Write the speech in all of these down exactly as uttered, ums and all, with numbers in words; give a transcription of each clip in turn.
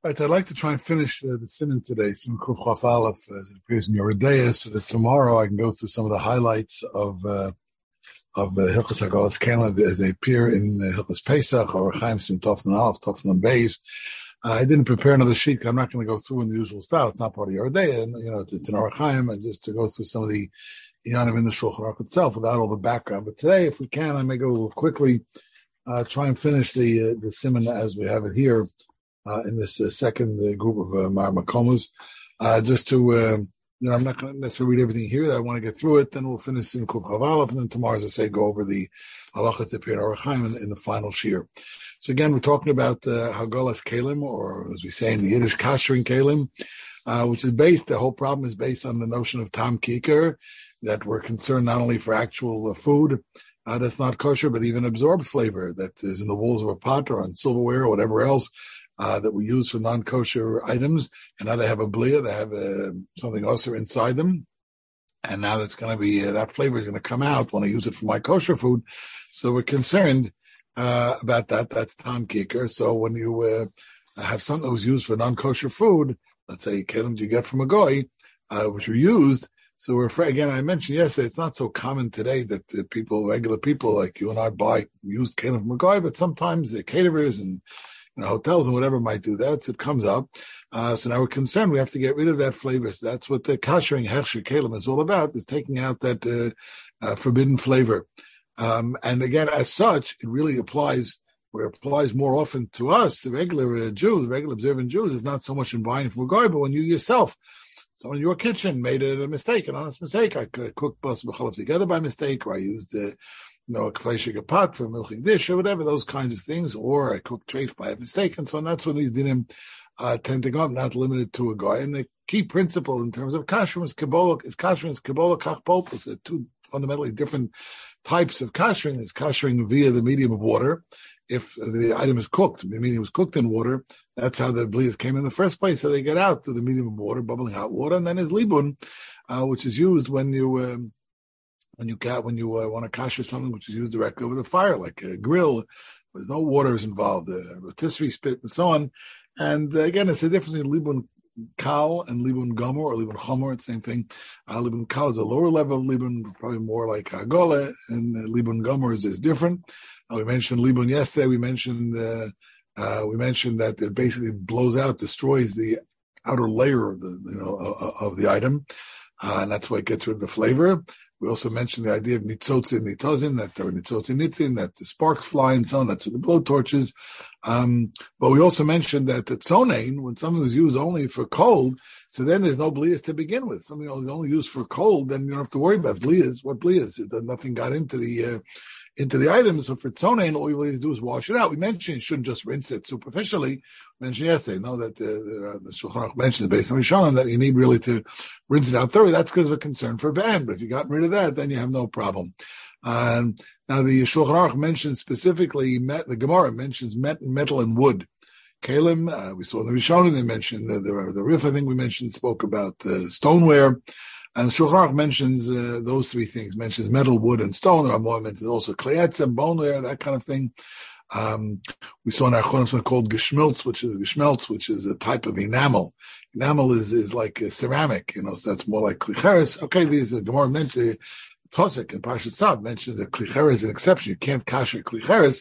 Right, I'd like to try and finish uh, the Siman today, Siman Kuf Chaf Aleph, as it appears in your Deis, so that tomorrow I can go through some of the highlights of uh, of uh, Hilchos Hagalas Kalim as they appear in uh, Hilchos Pesach or Chaim Sim Toftan Aleph, Toftan Beis. Uh, I didn't prepare another sheet. I'm not going to go through in the usual style. It's not part of your Deis, and you know it's an Orach Chaim, and just to go through some of the Yanim in the Shulchan Aruch itself without all the background. But today, if we can, I may go a little quickly, uh, try and finish the uh, the Siman as we have it here. Uh, in this uh, second uh, group of uh, Mar Makomas, uh, just to, uh, you know, I'm not going to necessarily read everything here. I want to get through it. Then we'll finish in Kuf Chaf Aleph, and then tomorrow, as I say, go over the halachas that appear in Orach Chaim in, in the final shir. So again, we're talking about uh, Hagalas Kalim, or as we say in the Yiddish, Kashering Kalim, uh, which is based, the whole problem is based on the notion of Tam Kikar, that we're concerned not only for actual uh, food, uh, that's not kosher, but even absorbs flavor that is in the walls of a pot or on silverware or whatever else, Uh, that we use for non-kosher items, and now they have a blia, they have uh, something else inside them, and now that's going to be, uh, that flavor is going to come out when I use it for my kosher food, so we're concerned uh, about that. That's Tam Kikar. So when you uh, have something that was used for non-kosher food, let's say kelim you get from a goy, uh, which are used, so we're afraid, again, I mentioned yesterday, it's not so common today that uh, people, regular people like you and I buy used kelim from a goy, but sometimes the caterers and You know, hotels and whatever might do that, so it comes up. Uh, so now we're concerned we have to get rid of that flavor. So that's what the kashering hechsher kelim is all about, is taking out that uh, uh, forbidden flavor. Um, and again, as such, it really applies, where it applies more often to us, to regular uh, Jews, regular observant Jews, is not so much in buying from a guy, but when you yourself, so in your kitchen, made a, a mistake, an honest mistake. I cooked bas b'chalav together by mistake, or I used the uh, you know, a kfeishig pot for a milking dish or whatever, those kinds of things, or I cooked treif by mistake, and so on. That's when these dinim uh, tend to go up, not limited to a guy. And the key principle in terms of kashrus is kabbalah, is kashrus, kabbalah, kachpoltus, are two fundamentally different types of kashering. There's kashering via the medium of water. If the item is cooked, meaning it was cooked in water, that's how the blias came in the first place. So they get out through the medium of water, bubbling hot water, and then there's libun, uh, which is used when you, um, When you got when you uh, want to kasher something which is used directly over the fire, like a grill, with no water is involved, a uh, rotisserie spit, and so on. And uh, again, it's a difference between libun kal and libun gomer or libun chomer. It's the same thing. Uh, libun kal is a lower level of libun, probably more like hagola, and uh, libun gomer is, is different. Uh, we mentioned libun yesterday. We mentioned uh, uh, we mentioned that it basically blows out, destroys the outer layer of the you know of, of the item, uh, and that's why it gets rid of the flavor. We also mentioned the idea of nitzotzin, nitozin, that there are nitzotzin, nitzin, that the sparks fly and so on, that's the blow torches. Um, but we also mentioned that the tzonein, when something was used only for cold, so then there's no blias to begin with. Something that was only used for cold, then you don't have to worry about blias. What blias? Nothing got into the uh, into the items. So for tzonein, all you really do is wash it out. We mentioned you shouldn't just rinse it superficially. We mentioned yesterday, no, that uh, the, the Shulchan Aruch mentions based on Rishonim that you need really to rinse it out thoroughly. That's because of a concern for ban. But if you've gotten rid of that, then you have no problem. Um, now the Shulchan Aruch mentions specifically, met, the Gemara mentions met, metal and wood. Kalim, uh, we saw in the Rishonim, they mentioned uh, the, the Rif, I think we mentioned, spoke about uh, stoneware. And Shulchan Aruch mentions uh, those three things, mentions metal, wood, and stone. There are more mentions also kleetzem, boneware, that kind of thing. Um, we saw in our Chonim something called geschmiltz, which is geschmeltz, which is a type of enamel. Enamel is, is like a ceramic, you know, so that's more like klicheres. Okay, these are Gemara mentioned, Tosik and Parshat Tzav mentioned that klicheres is an exception. You can't kasher klicheres.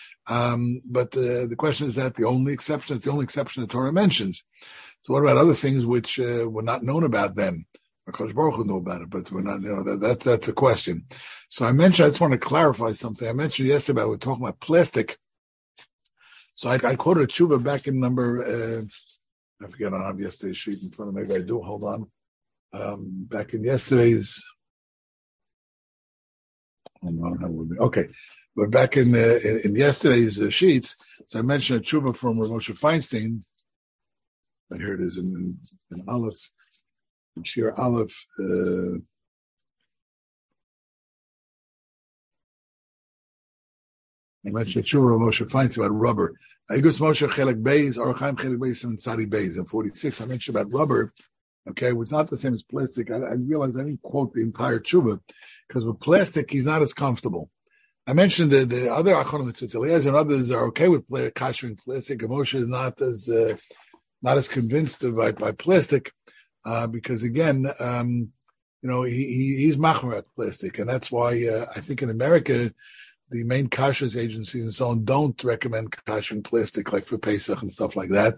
Um, but the, the question is that the only exception, it's the only exception the Torah mentions. So what about other things which uh, were not known about then? Because Baruch Hu knew about it, but we're not, you know, that, that's, that's a question. So I mentioned, I just want to clarify something. I mentioned yesterday about, we're talking about plastic. So I, I quoted a tshuva back in number, uh, I forget, I don't have yesterday's sheet in front of me, maybe I do, hold on. Um, back in yesterday's, hold on, how would be, okay. But back in, the, in, in yesterday's uh, sheets, so I mentioned a tshuva from Rav Moshe Feinstein, and here it is in, in, in Aleph. In Shir Aleph, uh, I mentioned Shura Moshe Feinstein about rubber. Agus Moshe Chelek Beis, Orach Chaim Chelek Beis, and Tzadi Beis. In forty-six, I mentioned about rubber, okay, which is not the same as plastic. I, I realized I didn't quote the entire tshuva, because with plastic, he's not as comfortable. I mentioned the, the other Achonim Tzitz Eliezer and others are okay with kashering plastic, and Moshe is not as, uh, not as convinced by, by plastic, uh, because again, um, you know, he, he he's machmer at plastic, and that's why uh, I think in America, the main kashrus agencies and so on don't recommend kashering plastic like for Pesach and stuff like that.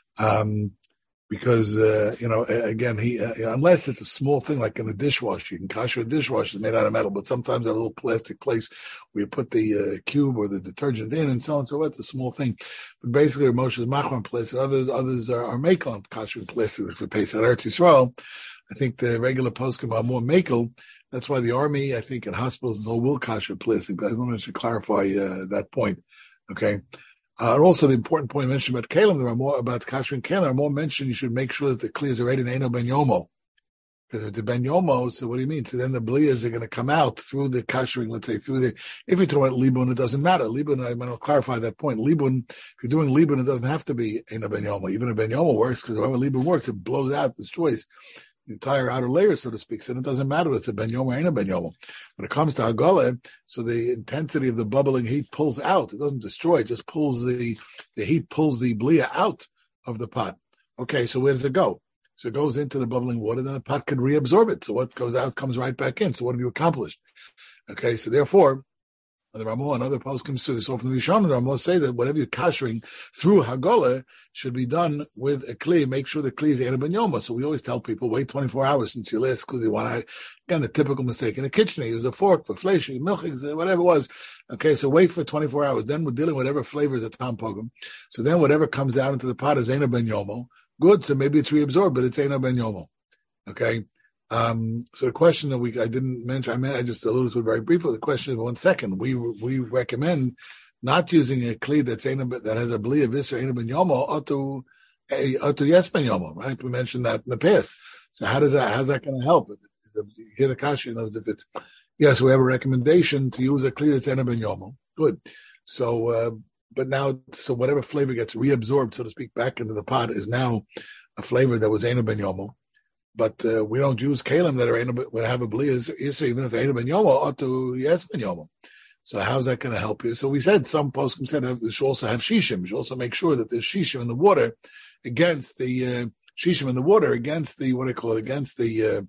Um, because, uh, you know, again, he, uh, unless it's a small thing like in a dishwasher, you can kasher a dishwasher is made out of metal, but sometimes a little plastic place where you put the uh, cube or the detergent in and so on and so forth, it's a small thing. But basically, Moshe is machmer on plastic. Others, others are, are makel on kashering plastic like for Pesach. At Eretz Yisrael, I think the regular poskim are more makel. That's why the army, I think, in hospitals and so will kasher plastic. But I wanted to clarify uh, that point. Okay. Uh, and also the important point mentioned about kalim, there are more about kasher and kalim, there are more mentioned you should make sure that the kli is already in Eino Ben Yomo. Because if it's a Ben Yomo, so what do you mean? So then the bliyas are going to come out through the kashering, let's say, through the, if you're talking about libun, it doesn't matter. Libun, I'm going to clarify that point. Libun, if you're doing libun, it doesn't have to be Eino Ben Yomo. Even if Ben Yomo works, because however libun works, it blows out, destroys the entire outer layer, so to speak. So it doesn't matter if it's a ben yomo or ain't a ben yomo. When it comes to hagala, so the intensity of the bubbling heat pulls out. It doesn't destroy. It just pulls the the heat pulls the blia out of the pot. Okay, so where does it go? So it goes into the bubbling water, then the pot can reabsorb it. So what goes out comes right back in. So what have you accomplished? Okay, so therefore, the Ramah and other poskim so from the Rishon, the Ramah say that whatever you're kashering through Hagala should be done with a kli. Make sure the kli is Eino Ben Yomo. So we always tell people, wait twenty-four hours since your last kli. You want to, again, the typical mistake in the kitchen, you use a fork for flesh, milk, whatever it was. Okay, so wait for twenty-four hours. Then we're dealing with whatever flavor is at Tam Pogum. So then whatever comes out into the pot is Eino Ben Yomo. Good, so maybe it's reabsorbed, but it's Eino Ben Yomo. Okay. Um, so the question that we I didn't mention, I mean, I just alluded to it very briefly. The question is, one second, we we recommend not using a kli that's that has a bli of Isser Eino Ben Yomo otu otu yes Ben Yomo, right? We mentioned that in the past. So how does that how's that going to help? Here the kasha knows if it's yes, we have a recommendation to use a kli that's Eino Ben Yomo. Good. So, uh, but now, so whatever flavor gets reabsorbed, so to speak, back into the pot is now a flavor that was Eino Ben Yomo. But uh, we don't use kalim that are Eino, we have a bli is even if they're Eino Ben Yomo, or to yes Ben Yomo. So how's that going to help you? So we said some poskim said they should also have shishim. You should also make sure that there's shishim in the water against the uh, shishim in the water against the what do you call it against the uh,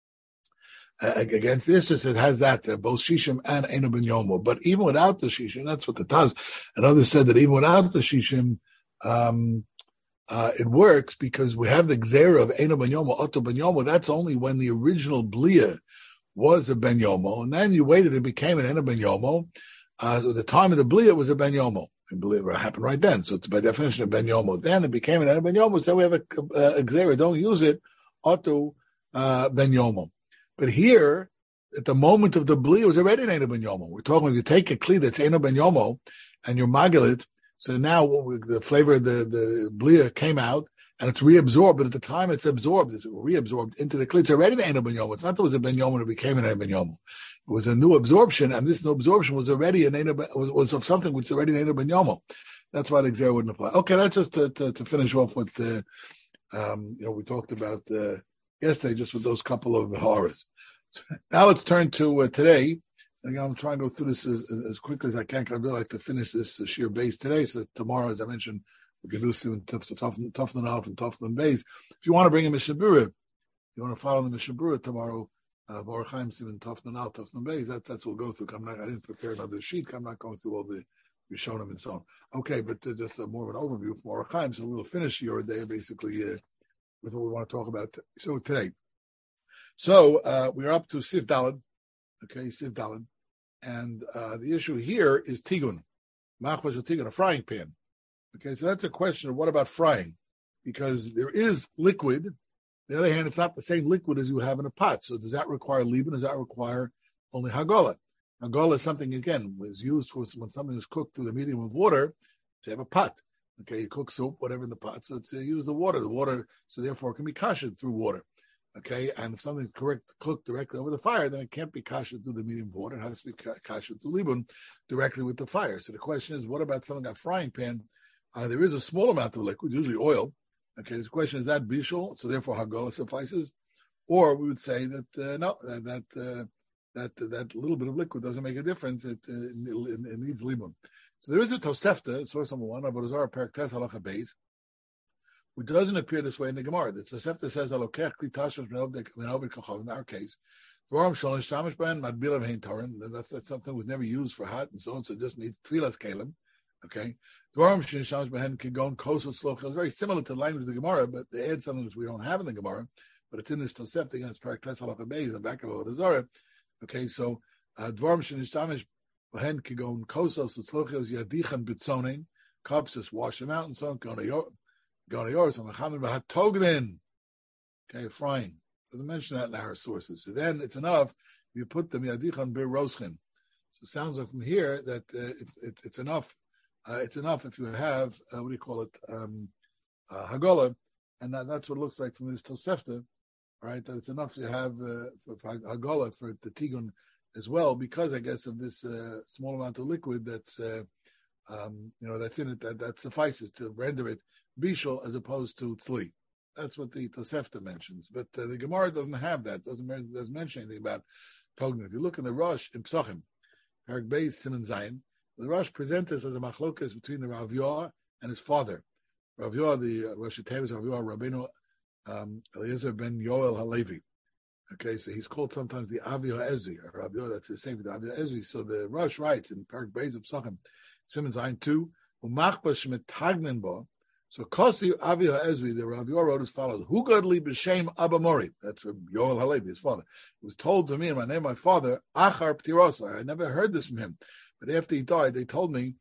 uh, against the Issus. It has that uh, both shishim and Eino Ben Yomo. But even without the shishim, that's what the Taz and others said that even without the shishim. Um, Uh, it works because we have the gzera of Eino Ben Yomo, Oto Ben Yomo. That's only when the original blia was a Ben Yomo, and then you waited, it became an Eino Ben Yomo. Uh, so at the time of the blia, it was a Ben Yomo. I believe it happened right then. So it's by definition a Ben Yomo. Then it became an Eino Ben Yomo. So we have a, a, a gzera. Don't use it, Oto uh, Ben Yomo. But here, at the moment of the blia, it was already an Eino Ben Yomo. We're talking if you take a kli that's Eino Ben Yomo and you magil it. So now the flavor of the, the blia came out and it's reabsorbed, but at the time it's absorbed, it's reabsorbed into the kli. It's already an Eino Ben Yomo. It's not that it was a Ben Yomo and it became an Eino Ben Yomo. It was a new absorption, and this new absorption was already an Eino, was, was of something which is already an Eino Ben Yomo. That's why the Gzera wouldn't apply. Okay, that's just to, to, to finish off with, uh, um, you know, we talked about uh, yesterday just with those couple of horrors. So now let's turn to uh, today. Again, I'm trying to go through this as, as quickly as I can, because I'd really like to finish this uh, sheer base today. So tomorrow, as I mentioned, we can do some Tufnan Aleph and Tufnan base. If you want to bring a Mishnah Berurah, you want to follow the Mishnah Berurah tomorrow, uh, Baruch Chaim Simon Tufnan Aleph, Tufnan base, that, that's what we'll go through. I'm not, I didn't prepare another sheet. I'm not going through all the Rishonim and so on. Okay, but uh, just uh, more of an overview from Baruch Chaim. So we'll finish your day basically uh, with what we want to talk about. T- so today. So uh, we're up to Sif Daled. Okay, Sif Daled. And uh, the issue here is tigun, machvash tigun, a frying pan. Okay, so that's a question of what about frying? Because there is liquid. On the other hand, it's not the same liquid as you have in a pot. So does that require libun? Does that require only hagala? Hagala is something, again, was used for when something is cooked through the medium of water to have a pot. Okay, you cook soup, whatever in the pot. So it's uh, use the water. The water, so therefore it can be kashed through water. Okay, and if something's correct cooked directly over the fire, then it can't be kashed through the medium of water. It has to be kashed through libun directly with the fire. So the question is, what about something like a frying pan? Uh, there is a small amount of liquid, usually oil. Okay, the question is that bishul, so therefore hagala suffices, or we would say that uh, no, that that, uh, that that little bit of liquid doesn't make a difference. It, uh, it, it needs libun. So there is a tosefta, source number one, Avodah Zarah Perek Tes Halacha Beis, which doesn't appear this way in the Gemara. The Tosefta says, in our case, that's, that's something that was never used for hot and so on, so it just needs tefillas kelim. Okay, it's very similar to the language of the Gemara, but they add something which we don't have in the Gemara, but it's in this Tosefta against Parak Tes Halacha Beis in the back of Avodah Zarah. Okay, so dvarim shenishtamesh behen kigon kosos utzlochios yadichan bitzonin, cups just wash them out and so on. Go to your, go to yours. I'm a chamin b'hatogden. Okay, frying. Doesn't mention that in our sources. So then it's enough if you put them yadichan bir roschen. So it sounds like from here that uh, it's it, it's enough. Uh, it's enough if you have uh, what do you call it um, uh, hagolah, and that, that's what it looks like from this Tosefta, right? That it's enough to have uh, for, for hagolah for the tigun as well, because I guess of this uh, small amount of liquid that's uh, um, you know that's in it that, that suffices to render it bishul as opposed to tzli. That's what the Tosefta mentions, but uh, the Gemara doesn't have that. Doesn't doesn't mention anything about togna. If you look in the Rosh in Psachim, Parak Beis Siman Zayin, the Rosh presents this as a machlokas between the Rav Yoah and his father. Rav Yoah, the uh, Rosh Tevis, Rav Yoah, Rabbeinu um, Eliezer ben Yoel Halevi. Okay, so he's called sometimes the Avi HaEzri, or Rav Yoah, that's the same with the Avi HaEzri. So the Rosh writes in Parak Beis Psachim, Siman Zayin two, Umachbash metagnen bo. So Kosi Avi HaEzri, the Rav Yoah wrote as follows: Hu godli b'shem Abba Mori. That's Rav Yoel Halevi, his father. It was told to me in my name, my father, Achar Ptirosa. I never heard this from him. But after he died, they told me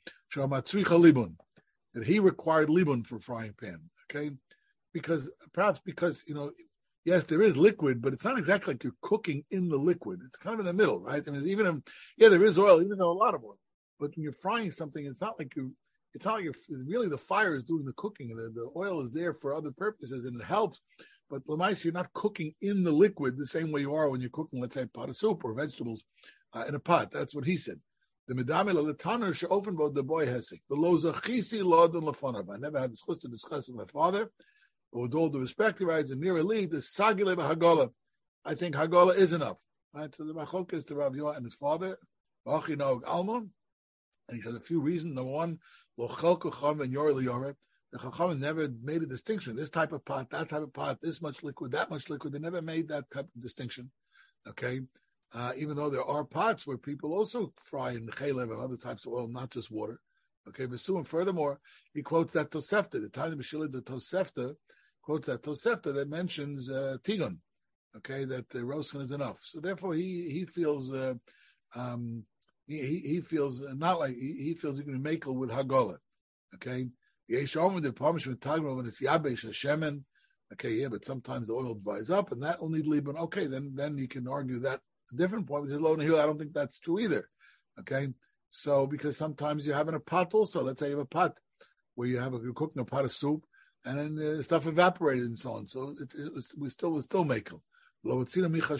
that he required libun for frying pan. Okay, because perhaps because you know, yes, there is liquid, but it's not exactly like you're cooking in the liquid. It's kind of in the middle, right? And even um, yeah, there is oil, even though a lot of oil. But when you're frying something, it's not like you. It's not like you're really the fire is doing the cooking, and the, the oil is there for other purposes, and it helps. But Lamais, you're not cooking in the liquid the same way you are when you're cooking, let's say, a pot of soup or vegetables uh, in a pot. That's what he said. The medamil of the tanner should open both the boy hesek. The lozachisi lodun lefonav. I never had this chus to discuss with my father, but with all due respect, he writes in near elite the sagile hagola. I think hagola is enough. Right. So the machok is to Rav Yoah and his father. Vachinog almon, and he says a few reasons. Number one, lo chelku cham and yor liyore. The chacham never made a distinction. This type of pot, that type of pot, this much liquid, that much liquid. They never made that type of distinction. Okay. Uh, even though there are pots where people also fry in chalev and other types of oil, not just water. Okay, but soon, furthermore, he quotes that Tosefta, the Tanya B'Shila, the Tosefta, quotes that Tosefta that mentions uh, Tigun, okay, that the uh, roasting is enough. So therefore, he he feels uh, um, he he feels uh, not like he, he feels you can make it with Hagolah. Okay, Yeshom the punishment Tagma when it's Yabesh Hashemen. Okay, yeah, but sometimes the oil dries up, and that will need Liban. Okay, then then you can argue that. A different point, which is low hill. I don't think that's true either. Okay, so because sometimes you have in a pot also. Let's say you have a pot where you have a, you're cooking a pot of soup, and then the stuff evaporated and so on. So it, it was, we still we still make it. It's not a, a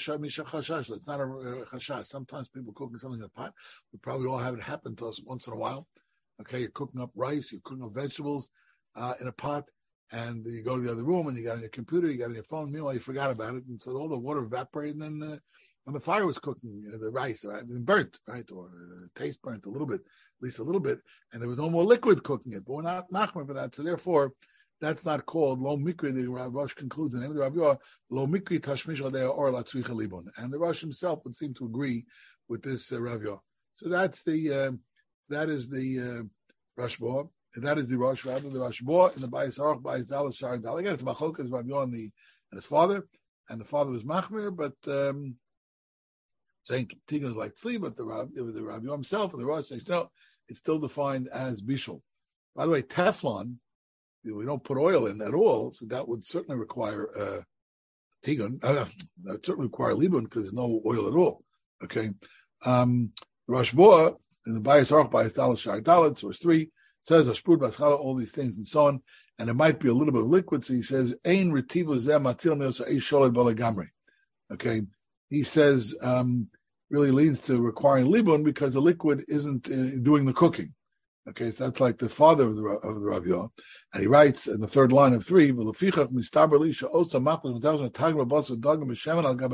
chashash. Sometimes people cooking something in a pot. We probably all have it happen to us once in a while. Okay, you're cooking up rice, you're cooking up vegetables uh, in a pot, and you go to the other room and you got on your computer, you got on your phone. Meanwhile, you forgot about it, and so all the water evaporated, and then. Uh, When the fire was cooking uh, the rice, right, it burnt, right, or uh, taste burnt a little bit, at least a little bit, and there was no more liquid cooking it. But we're not machmer for that, so therefore, that's not called lo mikri. The Rosh concludes in the name of the Rav Yoah, lo mikri tashmish odeh or latzricha libon, and the Rosh himself would seem to agree with this uh, Rav Yoah. So that's the uh, that is the uh, Rosh Bo, and that is the Rosh rather the Rosh Bo in the Bayis Aruch Bayis Daled Shar Daled. Again, it's Machokas Rav Yoah and the and his father, and the father was machmer, but. Um, saying Tigun is like tzli, but the Rav, the Rav Yoah himself and the Rosh says no, it's still defined as bishul. By the way, Teflon, we don't put oil in at all, so that would certainly require uh, Tigun. Uh, that would certainly require libun because there's no oil at all. Okay, um, Rosh Boa in the Bayis Aruch Bayis Daled Shar Daled source three says Ashpud Baschala, all these things and so on, and it might be a little bit of liquid. So he says Ein Retivu Zeh Matil Me'osa Eish Sholed Balagamri. Okay. He says um, really leads to requiring libun because the liquid isn't uh, doing the cooking. Okay, so that's like the father of the of the Rav Yoah, and he writes in the third line of three. So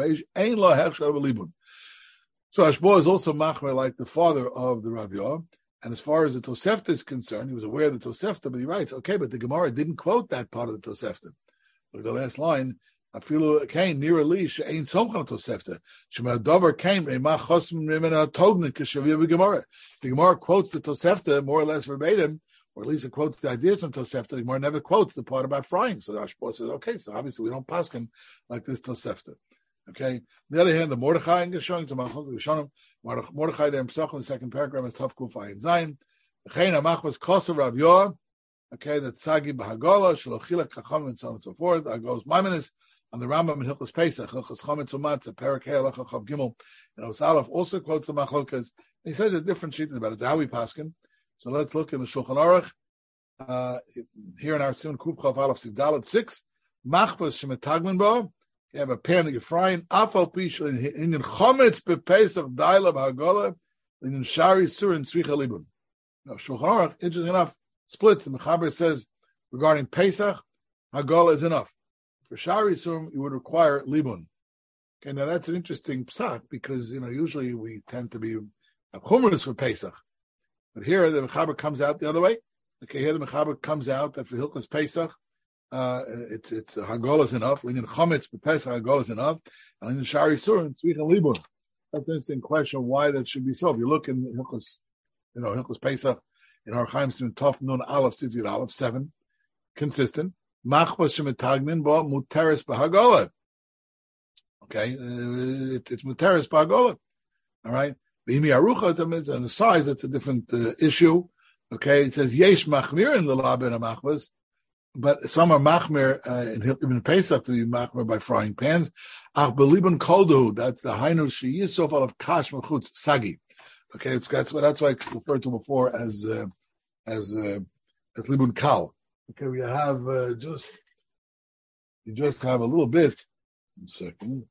Ashbo is also machmer like the father of the Rav Yoah, And as far as the Tosefta is concerned, he was aware of the Tosefta, but he writes, okay, but the Gemara didn't quote that part of the Tosefta. Look at the last line. Afilu came near Ali she'ain somchal Tosefta. Shema Dover came ema chosm rimena tognik kashavia Gemara. The Gemara quotes the Tosefta more or less verbatim, or at least it quotes the ideas from Tosefta. The Gemara never quotes the part about frying. So the Ashpor says, okay, so obviously we don't paskin like this Tosefta. Okay. On the other hand, the Mordechai in Geshon, to Machok Geshonim, Mordechai there himself in the second paragraph is Tov Kufay and Zayin. V'chein Amach was Kosev Rav Yoah. Okay, that Tzagi B'Hagola, Shalochila Kacham, and so on and so forth. That goes Maimonides on the Rambam in Hilchos Pesach, Hilchos Chometz Umatz, Perak Hey Halacha Chav Gimel, and Osalaf also quotes the Machlokas. He says a different sheet about it. It's how we paskin. So let's look in the Shulchan Aruch. Uh, here in our Simon Kuf Chav Aleph Sigdalet six, Machvos Shemetagmen Bo. You have a pan that you're frying. Afal Pish in Chometz Bepesach Daila B'Hagola, in Shari Sur and Tzricha Libun. Now Shulchan Aruch, interesting enough, splits. The Mechaber says regarding Pesach, Hagola is enough. For Shari Surim, you would require Libun. Okay, now that's an interesting psak because, you know, usually we tend to be chumrus for Pesach. But here the Mechaber comes out the other way. Okay, here the Mechaber comes out that for Hilchos Pesach, uh, it's it's uh, Hagola is enough. Linyan Chometz Pesach Hagola is enough. And Linyan Shari Surim, Tzricha Libun. That's an interesting question why that should be so. If you look in Hilchos, you know, Hilchos Pesach, in our Chaim Simon Tov Nun Aleph Sivir Aleph seven, consistent. Machvos shemetagnin bo muteres b'hagola. Okay, uh, it, it's muteres b'hagola. All right. B'imi arucha and the size, that's a different uh, issue. Okay, it says yesh machmir in the law ben machvos, but some are machmir uh, in Ibn Pesach to be machmir by frying pans. Ach belibun koldu, that's the hainu sheyisof of kash mechutz sagi. Okay, it's that's what that's what I referred to before as uh, as uh, as libun kal. Okay, we have uh, just you just have a little bit. One second.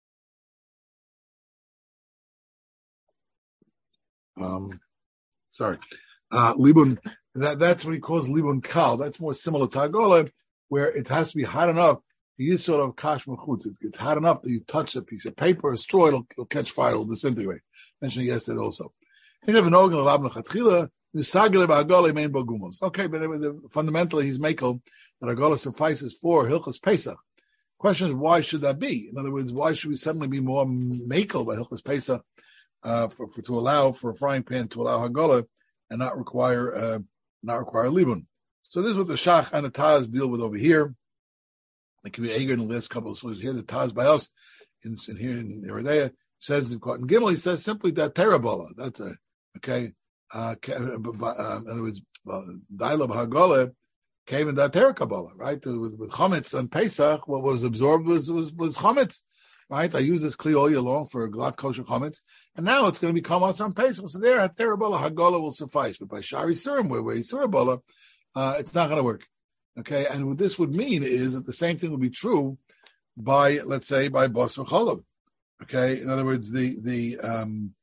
Um, sorry, uh, libun. That that's what he calls libun kal. That's more similar to Hagola, where it has to be hot enough. You sort of kash mechutz. It's, it's hot enough that you touch a piece of paper, a straw, it'll, it'll catch fire, it'll disintegrate. Mentioned yesterday also. He have an organ of Abna Chatchila. Okay, but fundamentally he's makel that Hagola suffices for Hilchos Pesach. Question is, why should that be? In other words, why should we suddenly be more makel by Hilchos Pesach uh, for, for to allow for a frying pan to allow Hagola and not require uh, not require libun? So this is what the Shach and the Taz deal with over here. Like we Eger in the last couple of sources here, the Taz by us in, in here in Yeridea says in Gimel, he says simply that terabola. That's a okay. Uh, in other words, Daila B'Hagola came in that Kabbalah, right? With, with Chometz and Pesach, what was absorbed was was, was Chometz, right? I use this Kli all year long for glatt kosher Chometz, and now it's going to become what's on Pesach. So there, at Terabala, Hagola will suffice. But by Shari Surim, where where Surabala, uh, it's not going to work. Okay, and what this would mean is that the same thing would be true by, let's say, by Bos V'Cholav. Okay, in other words, the the um,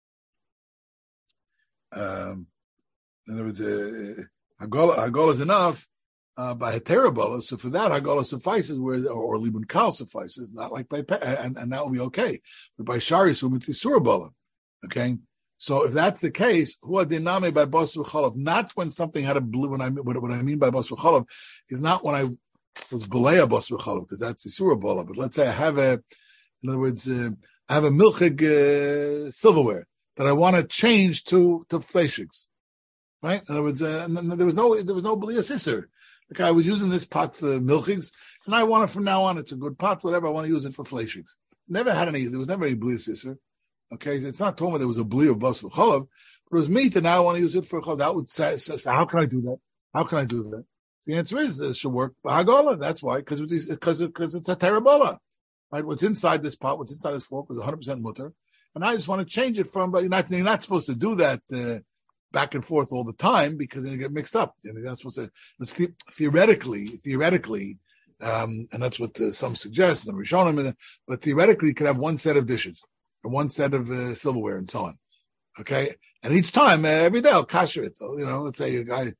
Um, in other words, uh, Hagola, Hagola is enough uh, by Heterobola. So for that, Hagola suffices, where or, or Libun Kal suffices, not like by and, and that will be okay. But by Shari Sum, it's Isurabola. Okay, so if that's the case, who are diname by Bos V'Cholav? Not when something had a blue. When I what, what I mean by Bos V'Cholav is not when I was Beleya Bos V'Cholav, because that's Isurabola. But let's say I have a, in other words, uh, I have a milchig uh, silverware that I want to change to to fleishigs, right? In other words, uh, and there was no there was no B'lias Isser. Like I was using this pot for milchigs, and I want it from now on. It's a good pot, whatever. I want to use it for fleishigs. Never had any. There was never any B'lias Isser. Okay, so it's not told me there was a B'li of Bas V'Cholav, but it was meat, and now I want to use it for Cholav. That would say, so, so how can I do that? How can I do that? So the answer is it should work. Hagola. That's why, because it's because because it's a terabola, right? What's inside this pot, what's inside this fork, is one hundred percent mutter. And I just want to change it from, but you're not, you're not supposed to do that uh, back and forth all the time because then you get mixed up. You're not supposed to, it's theoretically, theoretically, um, and that's what uh, some suggest, and Rishonim, but theoretically you could have one set of dishes or one set of uh, silverware and so on. Okay? And each time, uh, every day I'll kasher it. You know, let's say a guy,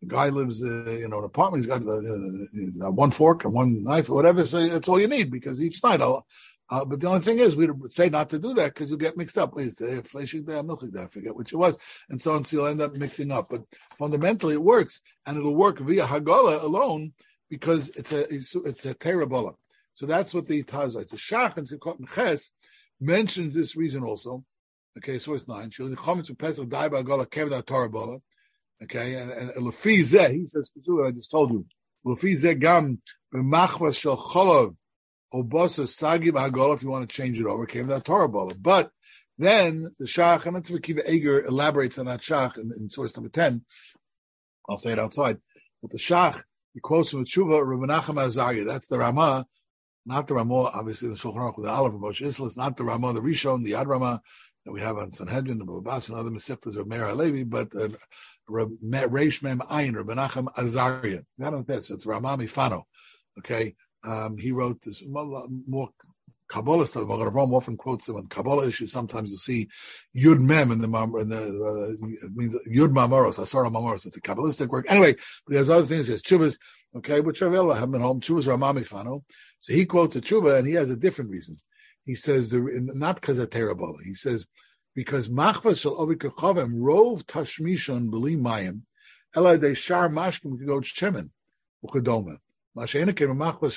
The guy lives, uh, you know, in an apartment. He's got, uh, he's got one fork and one knife or whatever. So that's all you need because each night I'll. Uh, but the only thing is, we say not to do that because you get mixed up. Wait, is there fleshig there, milchig there? I forget which it was, and so on. So you'll end up mixing up. But fundamentally, it works, and it'll work via Hagala alone because it's a it's, it's a terabola. So that's what the Taz writes. The Shach and Sukkot and Ches mentions this reason also. Okay, source nine. Shil the comments of Pesach dai ba'Hagala kevda terabola. Okay, and and lefi zeh he says specifically. I just told you lefi zeh gam b'machvas shel cholav. Obasa Sagi Hagala, if you want to change it over, came that Torah Bala. But then the Shach, and that's what Kiva Eger elaborates on that Shach in, in source number ten. I'll say it outside. But the Shach, he quotes from Tshuva, Rabbi Nachman Azariah. That's the Ramah, not the Ramah, obviously the Shulchan Aruch with the Aleph of Moshe Islis, not the Ramah, the Rishon, the Yad Ramah that we have on Sanhedrin, the Babas, and other Mesiftas of Meir HaLevi, but uh, Reish Mem Ayin, Rabbi Nachman Azariah. Not on the past, it's Ramah Mifano. Okay. Um, he wrote this more, more Kabbalah stuff. Magen Avraham often quotes them on Kabbalah issues. Sometimes you'll see Yud Mem in the, in the uh, it means Yud Mamoros, Asara Mamoros. It's a Kabbalistic work. Anyway, but he has other things. He has Chuvas, okay, which are available. I have them at home. Chuvas Ramami Fano. So he quotes a Chuva, and he has a different reason. He says, the, not because of Terabala. He says, because Machvas Shal Ovi Kachavim Rov Tashmishon B'li Mayim Ela De Shar Mashkim K'Goch Shemen U'Kedoma. To change it again to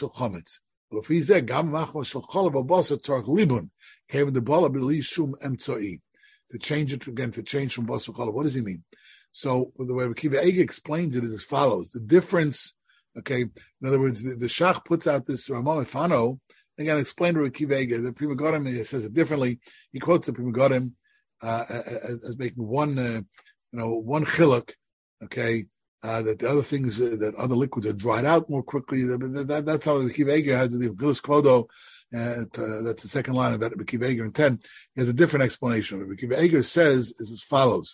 change from basar challah. What does he mean? So the way Kiva Eger explains it is as follows: the difference, okay. In other words, the, the Shach puts out this Ramah Fano. Again, explain to Kiva Eger. The Pri Megadim says it differently. He quotes the Pri Megadim uh, as, as making one, uh, you know, one chiluk, okay. Uh, that the other things, uh, that other liquids are dried out more quickly. That, that, that's how the Kiva Eger has the Gilus Kodo. Uh, to, that's the second line of that Kiva Eger in ten. He has a different explanation of it. Kiva Eger says is as follows.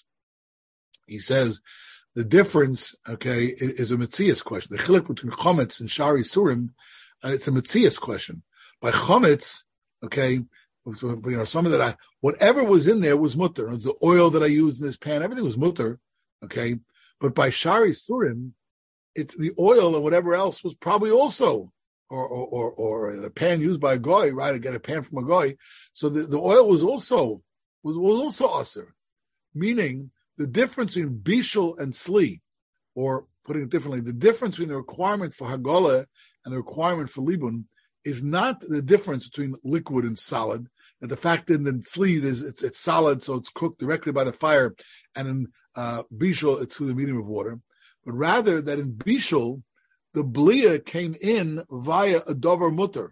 He says the difference, okay, is, is a Metzias question. The chiluk between Chometz and Shari Surim, uh, it's a Metzias question. By Chometz, okay, you know, some of that, I, whatever was in there was mutter. The oil that I used in this pan, everything was mutter, okay. But by Shari Surim, it's the oil and whatever else was probably also, or or or, or a pan used by a goy, right? I get a pan from a goy. So the, the oil was also was, was also aser, meaning the difference between bishul and sli, or putting it differently, the difference between the requirement for hagala and the requirement for libun is not the difference between liquid and solid. And the fact that in the sli is it's, it's solid, so it's cooked directly by the fire, and in uh, bishul it's through the medium of water, but rather that in bishul the blia came in via a dover mutter,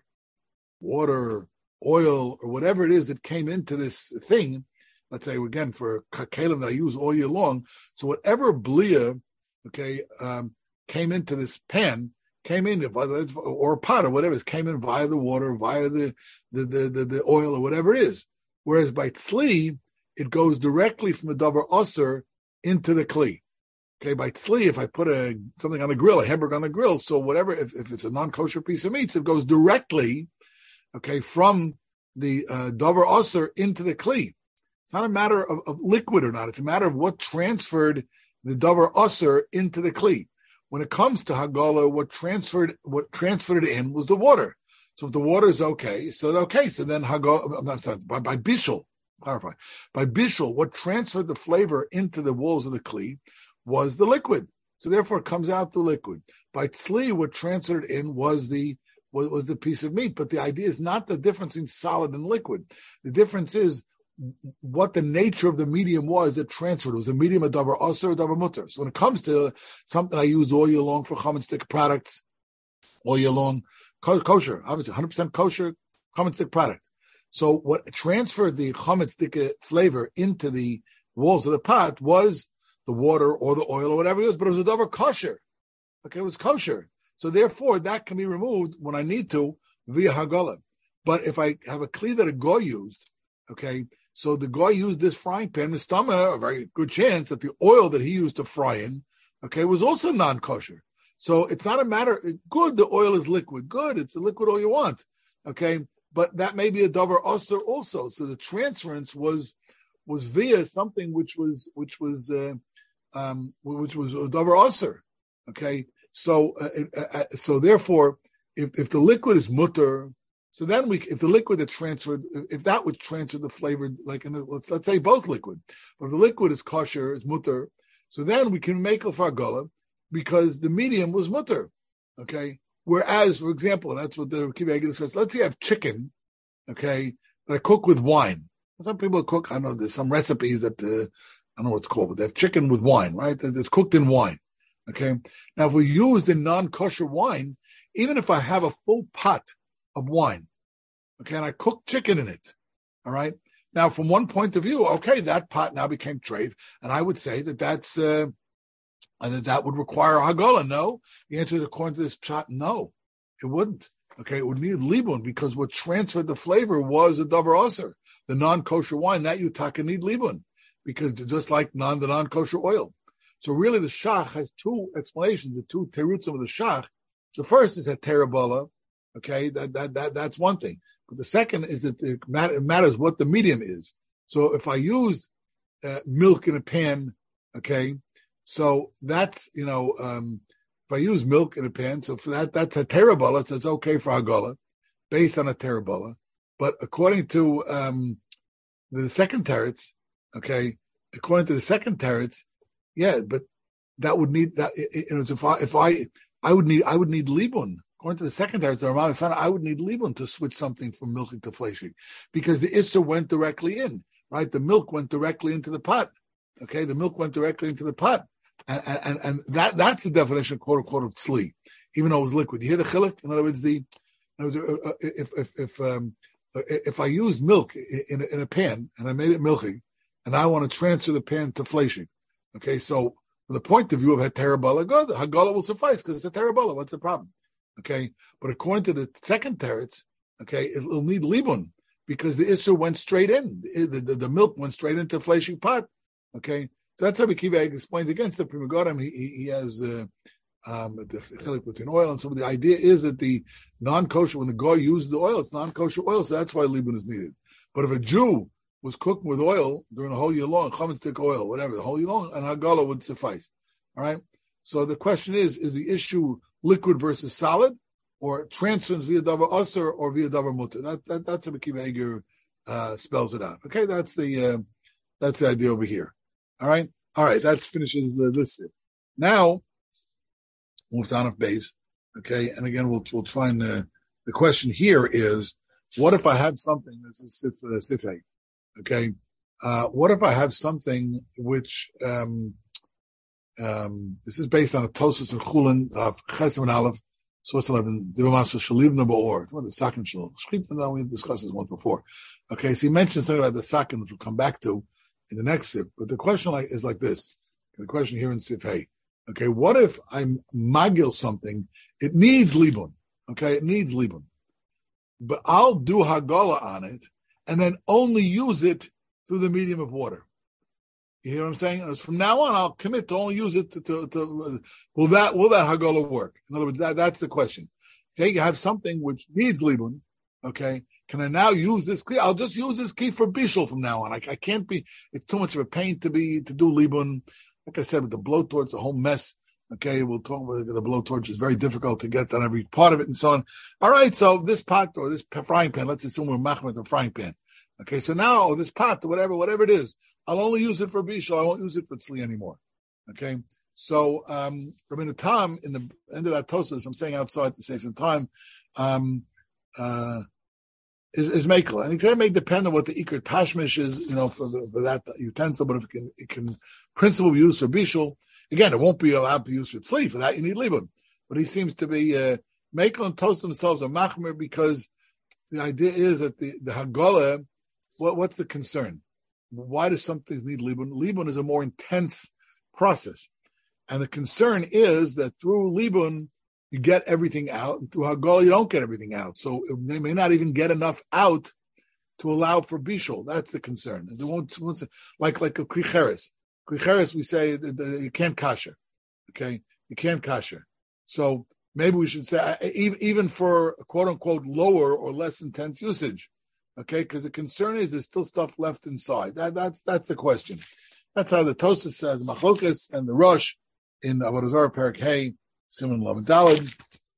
water, oil, or whatever it is that came into this thing. Let's say again for kalim that I use all year long. So whatever blia, okay, um, came into this pan. Came in, or a pot or whatever, it came in via the water, via the the the, the, the oil or whatever it is. Whereas by tzli, it goes directly from the davar osir into the kli. Okay, by tzli, if I put a something on the grill, a hamburger on the grill, so whatever, if, if it's a non-kosher piece of meat, it goes directly, okay, from the uh, davar osir into the kli. It's not a matter of, of liquid or not. It's a matter of what transferred the davar osir into the kli. When it comes to Hagala, what transferred what transferred it in was the water. So if the water is okay, so okay, so then Hagala, I'm not sorry, by, by Bishul, clarify, by Bishul, what transferred the flavor into the walls of the Kli was the liquid. So therefore it comes out the liquid. By Tzli, what transferred in was the was, was the piece of meat. But the idea is not the difference in solid and liquid. The difference is what the nature of the medium was that transferred. It was a medium of davar osir or davar mutter. So when it comes to something I use all year long for chametz stick products, all year long, kosher, obviously one hundred percent kosher chametz stick product. So what transferred the chametz stick flavor into the walls of the pot was the water or the oil or whatever it was, but it was a davar kosher. Okay, it was kosher. So therefore, that can be removed when I need to via hagala. But if I have a kli that a goy used, okay, so the guy used this frying pan, the stomach, a very good chance that the oil that he used to fry in, okay, was also non-kosher. So it's not a matter, good, the oil is liquid, good, it's a liquid all you want, okay, but that may be a davar osir also. So the transference was was via something which was which was uh, um, which was a davar osir. Okay, so uh, uh, so therefore, if, if the liquid is mutter, so then we if the liquid that transferred, if that would transfer the flavor, like in the, let's, let's say both liquid, but if the liquid is kosher, is mutter, so then we can make a fargola because the medium was mutter. Okay, whereas, for example, that's what the Kiva discussed. Let's say I have chicken, okay, that I cook with wine. Some people cook. I know there's some recipes that uh, I don't know what it's called, but they have chicken with wine, right? It's cooked in wine. Okay. Now, if we use the non-kosher wine, even if I have a full pot of wine, okay, and I cook chicken in it, all right. Now, from one point of view, okay, that pot now became treif, and I would say that that's uh, that that would require hagola. No, the answer is according to this shot, no, it wouldn't. Okay, it would need libun because what transferred the flavor was a davar aser, the non-kosher wine. That you taka need libun because just like non the non-kosher oil. So really, the shach has two explanations, the two terutzim of the shach. The first is that terabala, okay, that that that that's one thing. But the second is that it matters what the medium is. So if I use uh, milk in a pan, okay, so that's you know, um, if I use milk in a pan, so for that that's a terabala, so it's okay for hagola, based on a terabala. But according to um, the second teretz, okay, according to the second teretz. Yeah, but that would need that. It, it, if I, if I, I would need, I would need libun. According to the secondary, I would need libun to switch something from milking to fleshing, because the isser went directly in, right? The milk went directly into the pot. Okay, the milk went directly into the pot, and and and that that's the definition, quote unquote, of tzli, even though it was liquid. You hear the chiluk? In other words, the in other words, uh, if if if um, if I used milk in a, in a pan and I made it milky, and I want to transfer the pan to fleshing. Okay, so from the point of view of Heterabala, good, Hagala will suffice because it's a Terabala. What's the problem? Okay, but according to the second teretz, okay, it'll need libun because the Isser went straight in. The, the, the milk went straight into the fleshing pot. Okay, so that's how Kiva explains against the Pri Megadim. He, he, he has uh, um, the chiluk between oil, and so the idea is that the non-kosher, when the goy used the oil, it's non-kosher oil, so that's why libun is needed. But if a Jew was cooking with oil during the whole year long, chametz stick oil, whatever, the whole year long, and hagala would suffice. All right? So the question is, is the issue liquid versus solid, or transference via davar aser or via davar mutter? That, that, that's how Akiva Eger uh, spells it out. Okay, that's the uh, that's the idea over here. All right? All right, that finishes the list. Now, move to Anaf Beis. Okay, and again, we'll we'll try and, uh, the question here is, what if I have something, this is sifei, okay, uh, what if I have something which, um, um, this is based on a Tosus and Chulin of Chesem and Aleph, source eleven, Divamasel Shalib number or, the Sakin Shul. We discussed this once before. Okay, so he mentioned something about the Sakin, which we'll come back to in the next sip. But the question like is like this. The question here in Sif Hey. Okay, what if I'm magil something? It needs libun. Okay, it needs libun. But I'll do hagala on it and then only use it through the medium of water. You hear what I'm saying? As from now on, I'll commit to only use it to, to, to will that will that hagala work? In other words, that, that's the question. Okay, you have something which needs libun. Okay, can I now use this key? I'll just use this key for bishul from now on. I, I can't be. It's too much of a pain to be to do libun. Like I said, with the blowtorch, the whole mess. Okay, we'll talk about the blowtorch. It's very difficult to get on every part of it and so on. All right, so this pot or this frying pan, let's assume we're machmer with a frying pan. Okay, so now this pot, whatever, whatever it is, I'll only use it for bishul. I won't use it for tzli anymore. Okay, so um, from the time in the end of that tosis, I'm saying outside to save some time, um, uh, is, is makel, and it may depend on what the ikar tashmish is, you know, for, the, for that utensil. But if it can, it can principle be used for bishul. Again, it won't be allowed to be used for tzli. For that, you need libun. But he seems to be uh, makel and toast themselves are machmer because the idea is that the the hagala. What, what's the concern? Why do some things need libun? Libun is a more intense process. And the concern is that through libun, you get everything out. And through hagala, you don't get everything out. So they may not even get enough out to allow for bishul. That's the concern. They won't, like, like a klicheres. Klicheres, we say that you can't kasher. Okay? You can't kasher. So maybe we should say, even for quote unquote lower or less intense usage. Okay, because the concern is there's still stuff left inside. That, that's that's the question. That's how the Tosas says, Machlokas and the Rosh in Avodah Zarah Perek Hey, Simon Lamed Daled.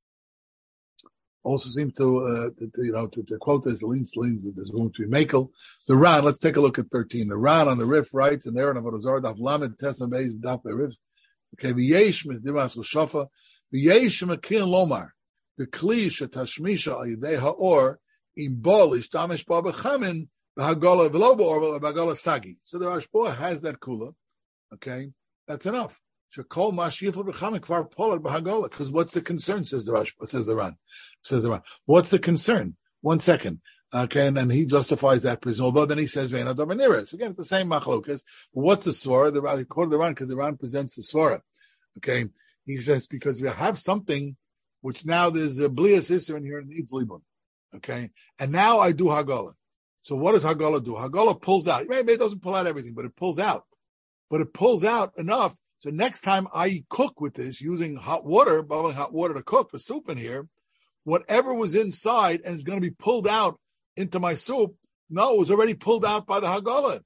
Also seems to, uh, to, to you know, to, to quote this, leans, leans, that there's going to be Makel. The Ran, let's take a look at thirteen. The Ran on the Rif writes, and there in Avodah Zarah, Daf Lamed, Tesam Beis, Daf Rif. Okay, V'yesh Dimas L'Shafa, V'yesh Mekin Lomar, the Kli Shetashmisha Al Yidei Ha'or, Im Bol Ishtamish Ba B'chamin, B'Hagola V'lo B'Or, B'Hagola Sagi. So the Rashba has that kula. Okay, that's enough. Shekol Mashiyifel B'Chamin Kvar Polar B'Hagola. Because what's the concern? Says the Rashba. Says the Ran. Says the Ran. What's the concern? One second. Okay, and then he justifies that prison. Although then he says Ve'ena Dominira. So again, it's the same machlokas. What's the svara? The Ran, according to the Ran, because the Ran presents the svara. Okay, he says because you have something which now there's a blias isser in here and needs libun. Okay, and now I do Hagola. So what does Hagola do? Hagola pulls out. Maybe it doesn't pull out everything, but it pulls out. But it pulls out enough. So next time I cook with this using hot water, bubbling hot water to cook the soup in here, whatever was inside and is going to be pulled out into my soup, no, it was already pulled out by the Hagolah.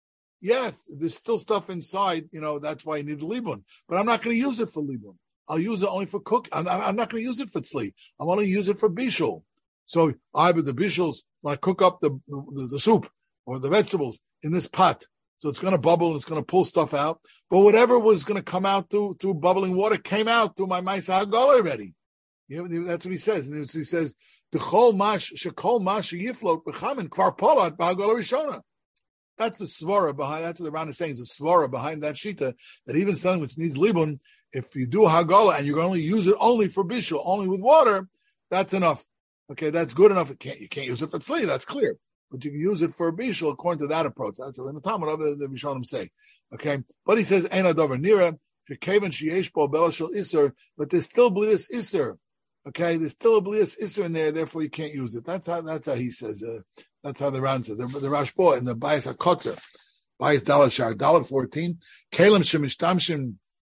Yes, there's still stuff inside, you know, that's why you need the libun. But I'm not going to use it for libun. I'll use it only for cook. I'm, I'm not going to use it for tzli. I'm only use it for bishul. So either the bishuls, when I cook up the, the, the soup or the vegetables in this pot, so it's going to bubble and it's going to pull stuff out. But whatever was going to come out through through bubbling water came out through my Maisa Hagolah already. You know, that's what he says. And he says, "B'chol mash shekol mash yiflot b'chamin kvar polat b'Hagolah rishona." That's the svara behind. That's what the Ran is saying. Is the svara behind that shita that even something which needs libun, if you do Hagolah and you can only use it only for bishul, only with water, that's enough. Okay, that's good enough. It can't you can't use it for tzli. That's clear. But you can use it for bishul according to that approach. That's what in the Talmud other the Rishonim say. Okay, but he says Eina Dover Nira Shekaven Sheyesh Bo Belashal Iser, but there's still blias Iser. Okay, there's still a blias Iser in there, therefore you can't use it. That's how that's how he says. Uh, that's how the Ran says. The, the Rashba and the Bayis Hakotzer, Bayis Dalashar Dalat fourteen, Kalim Shemishtamshim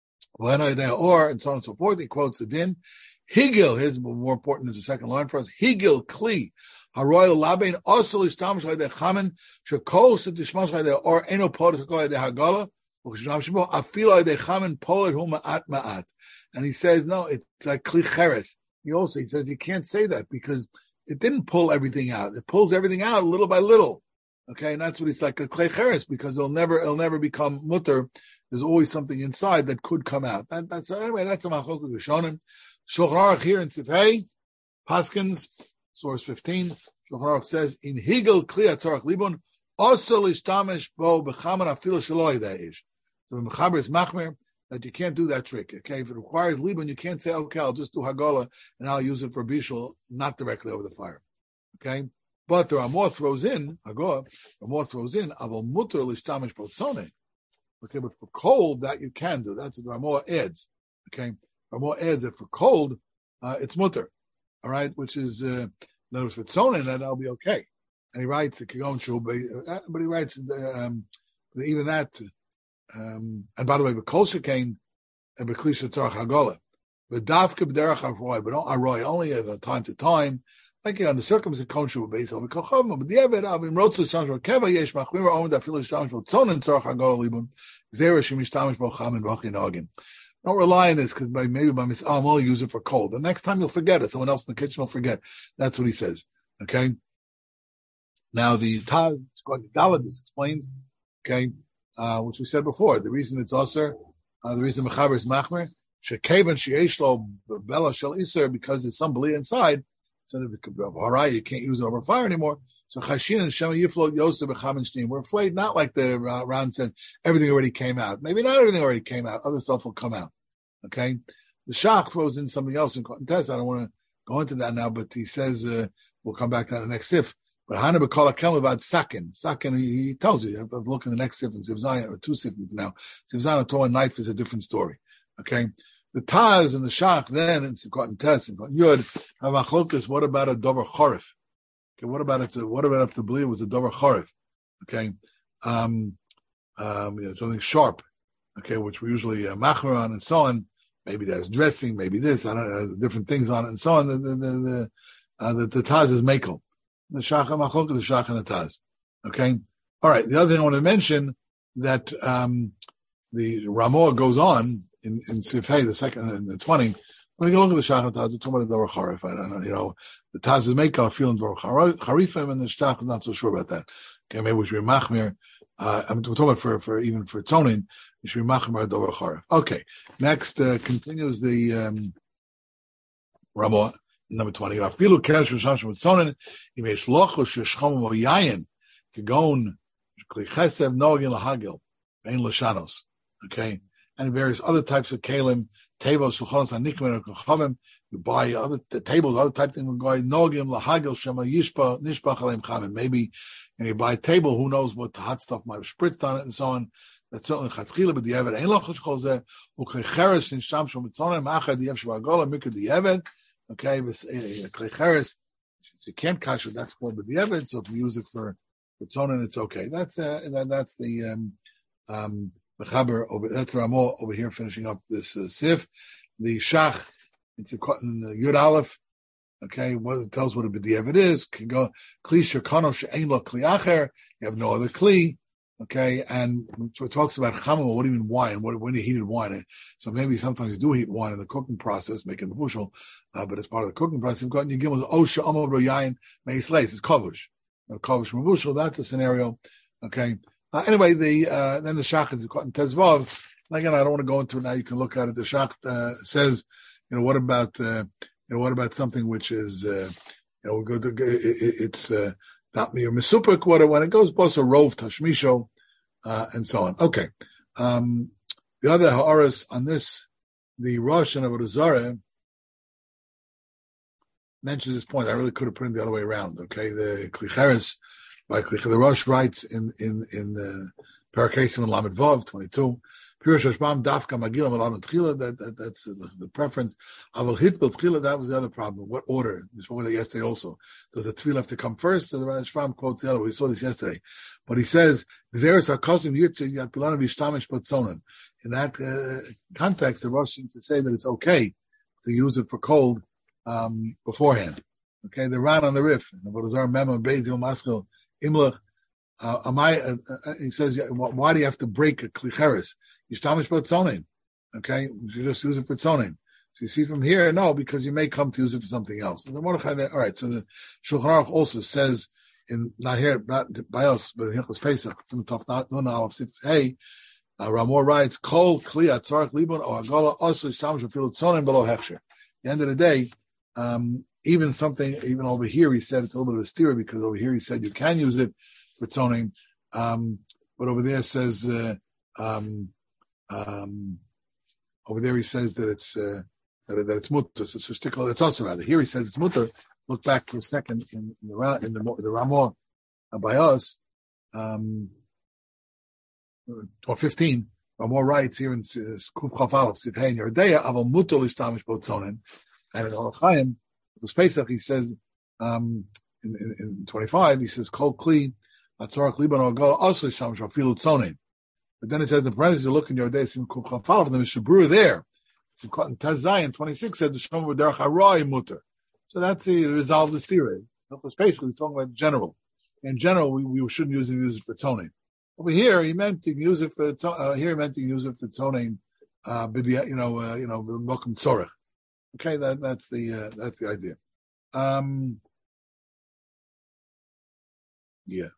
V'ena Or, and so on and so forth. He quotes the din. Higil, here's more important as the second line for us. Higil Kli. Haroy Labain also ishtamish like the chamen shekol setishmash like the or eno polis like the hagala uchshamshimo afilo like the chamen polit hu ma'at ma'at. And he says no, it's like kli cheres. He also he says you can't say that because it didn't pull everything out. It pulls everything out little by little. Okay, and that's what it's like a kli cheres because it'll never it'll never become mutter. There's always something inside that could come out. That, that's anyway. That's a machlokes rishonim. Shulchan Aruch here in Tzivhei Paskins. Source fifteen, Shulchan Aruch says, in Higel Kli Atzarach Libun, also Lishtamish Bo B'chaman Afilo Shaloi Deish. So the Mechaber is Machmer, that you can't do that trick. Okay, if it requires Libun, you can't say, okay, I'll just do Hagolah and I'll use it for Bishul, not directly over the fire. Okay, but the Ramah throws in, Hagolah, Ramah throws in, Avol Mutter Lishtamish Bo Tzone. Okay, but for cold, that you can do. That's what the Ramah adds. Okay, Ramah adds that for cold, uh, it's Mutter. All right, which is, uh, in other words, for Tzonin, that that'll be okay. And he writes, but he writes, um, even that, um, and by the way, B'kol Shekain and B'kli Shetzarach Hagolah, but Davka B'derach Aroy, but not Aroy, only at time to time, like on the circumstance, Konshu B'beis over Kochom, but the Eved, Avim Rotzu Shanshro Keva Yesh Machmir Omen Dafil Shanshro Tzonin Tzarach Hagolah Libun, Zera Shemishtamish Bocham and Rochi Nogin. Don't rely on this because maybe by mis- oh, I'm only use it for cold. The next time you'll forget it. Someone else in the kitchen will forget. That's what he says. Okay. Now the Taz, Dalet explains, okay, uh, which we said before. The reason it's usher, uh, the reason Mechaber is Machmer, Shekaven Sheishlo Bela Shel Iser, because there's some belief inside. So that you can't use it over fire anymore. So Chashin and Shema Yiflo Yosef Bechamin Steam. We're afraid not like the uh, Ran said, everything already came out. Maybe not everything already came out. Other stuff will come out. Okay? The Shach throws in something else in Test. I don't want to go into that now, but he says, uh, we'll come back to that in the next sif. But Hana B'Kol HaKelm about Sakin. Sakin, he, he tells you, you have to look in the next sif in Siv Zion, or two sif now. Siv Zion, a Torah knife is a different story. Okay? The Taz and the Shach then, in Siv Test and Yud, have achlokas, what about a Dover Chorif? Okay, what about it? What about if the belief was a dover chorif? Okay, um, um, you know, something sharp. Okay, which we usually uh, machmer on and so on. Maybe that's dressing. Maybe this. I don't know. There's different things on it and so on. The the the the, uh, the, the taz is mekel. The shach machok is the shach and the taz. Okay. All right. The other thing I want to mention that um, the Ramah goes on in in Sif Hey, the second in the twenty. When you look at the Shach and Taz, it's talking about Dvar Charif. I don't know, you know, the Taz is make a feeling Dvar Charifim, and the Shach is not so sure about that. Okay, maybe we should be Machmir. Uh, I'm talking about for, for even for Tonin, we should be Machmir Dvar Charif. Okay, next uh, continues the um, Ramah, number twenty. Afilu Kesh Risham with Tonin, he may shlochu sheshchom o yayin, kegon kli chesev nogin lahagil, ein lashanos. Okay, and various other types of kalim. Tables, you buy other t- tables, other types of things. Nogim, lahagil, shema, yishpa, nishpach aleim chamin. Maybe, and you buy a table, who knows what the hot stuff might have spritzed on it and so on. That's certainly chatchila, but the evet ain't lochash cholzeh. Uklecheres in sham shom mitzonim achad the yev shvagola mikra the evet. Okay, this klecheres. You can't kash it. That's called the evet. So if you use it for mitzonim, it's okay. That's uh, that, that's the um um. The Chaber over that's Ramah over here finishing up this uh, Sif. The Shach, it's a in uh, Yud Aleph. Okay, what it tells what a b'diavad is. Can go kli shekano she'ein lo kli acher. You have no other kli. Okay, and so it talks about chamama. What do you mean wine? What when you heated wine? So maybe sometimes you do heat wine in the cooking process, making bushel, uh, but it's part of the cooking process. You've got in your gimel osha amar yayin meisleis. It's kavush. Kavush mabushel. That's a scenario. Okay. Uh, anyway, the uh, then the Shach is caught in Tezvav. Again, I don't want to go into it now. You can look at it. The Shach uh, says, you know, what about uh, you know what about something which is uh, you know we go to it, it's uh, not me or misupik. What when it goes both a rov tashmisho uh, and so on. Okay, um, the other ha'aras on this, the Rosh and Avodah Zarah mentions this point. I really could have put it the other way around. Okay, the Klicheres. Like the Rosh writes in in in the Parakesim and Lamed Vav twenty-two, Pirush Hashbam Dafka Magilam Lamed Tchila. That that that's the, the preference. Aval Hitbel Tchila. That was the other problem. What order? We spoke about that yesterday also. Does the Tchila have to come first? So the Hashbam quotes the other. We saw this yesterday, but he says Gzeres Hakosim Yirtzu Yat Pilana Vishtamish Potzonen. In that uh, context, the Rosh seems to say that it's okay to use it for cold um, beforehand. Okay, the Ran on the Rif. What is our memo Beizil Maskil? Imlach, uh, am I, uh, uh, he says, why do you have to break a klicheres? You stamish for tzonin. Okay, you just use it for tzonin. So you see from here, no, because you may come to use it for something else. And the Mordechai there, all right. So the Shulchan Aruch also says in not here, not by us, but in Hilchos Pesach, from the top, not no no. Hey, uh, Ramor writes, Kol Kli Atzarach Libon or Agala also stamish for tzonin below hechsher. At the end of the day, um. Even something, even over here, he said it's a little bit of a steer because over here he said you can use it for tzoning, um, but over there says uh, um, um, over there he says that it's uh, that, that it's mutter. So, so stick, it's also rather here he says it's mutter. Look back for a second in, in the in the, the Ramah uh, by us, um, or fifteen. Ramah writes here in Kuf Chaf Aleph Sivhei Yeridea Aval mutter l'shtamish bo tzonin, and in Orach Chaim. With Pesach, he says um, in, in, in twenty-five, he says Kol Kli Atzarach Liban or Gal also Shamish Afilu Tzonin. But then it says the parentheses you look in your day, it's in Kuf Chafal of the Mishabur there. It's in Taz Zayin twenty-six said the Shom V'derach Harai Mutter. So that's the resolve the theory. Because basically he's talking about general. In general, we, we shouldn't use it use it for Tzonin. Over here, he meant to use it for uh, here he meant to use it for Tzonin. Uh, you know, uh, you know, Mokum Tzorach. Okay, that, that's the uh, that's the idea. Um, yeah.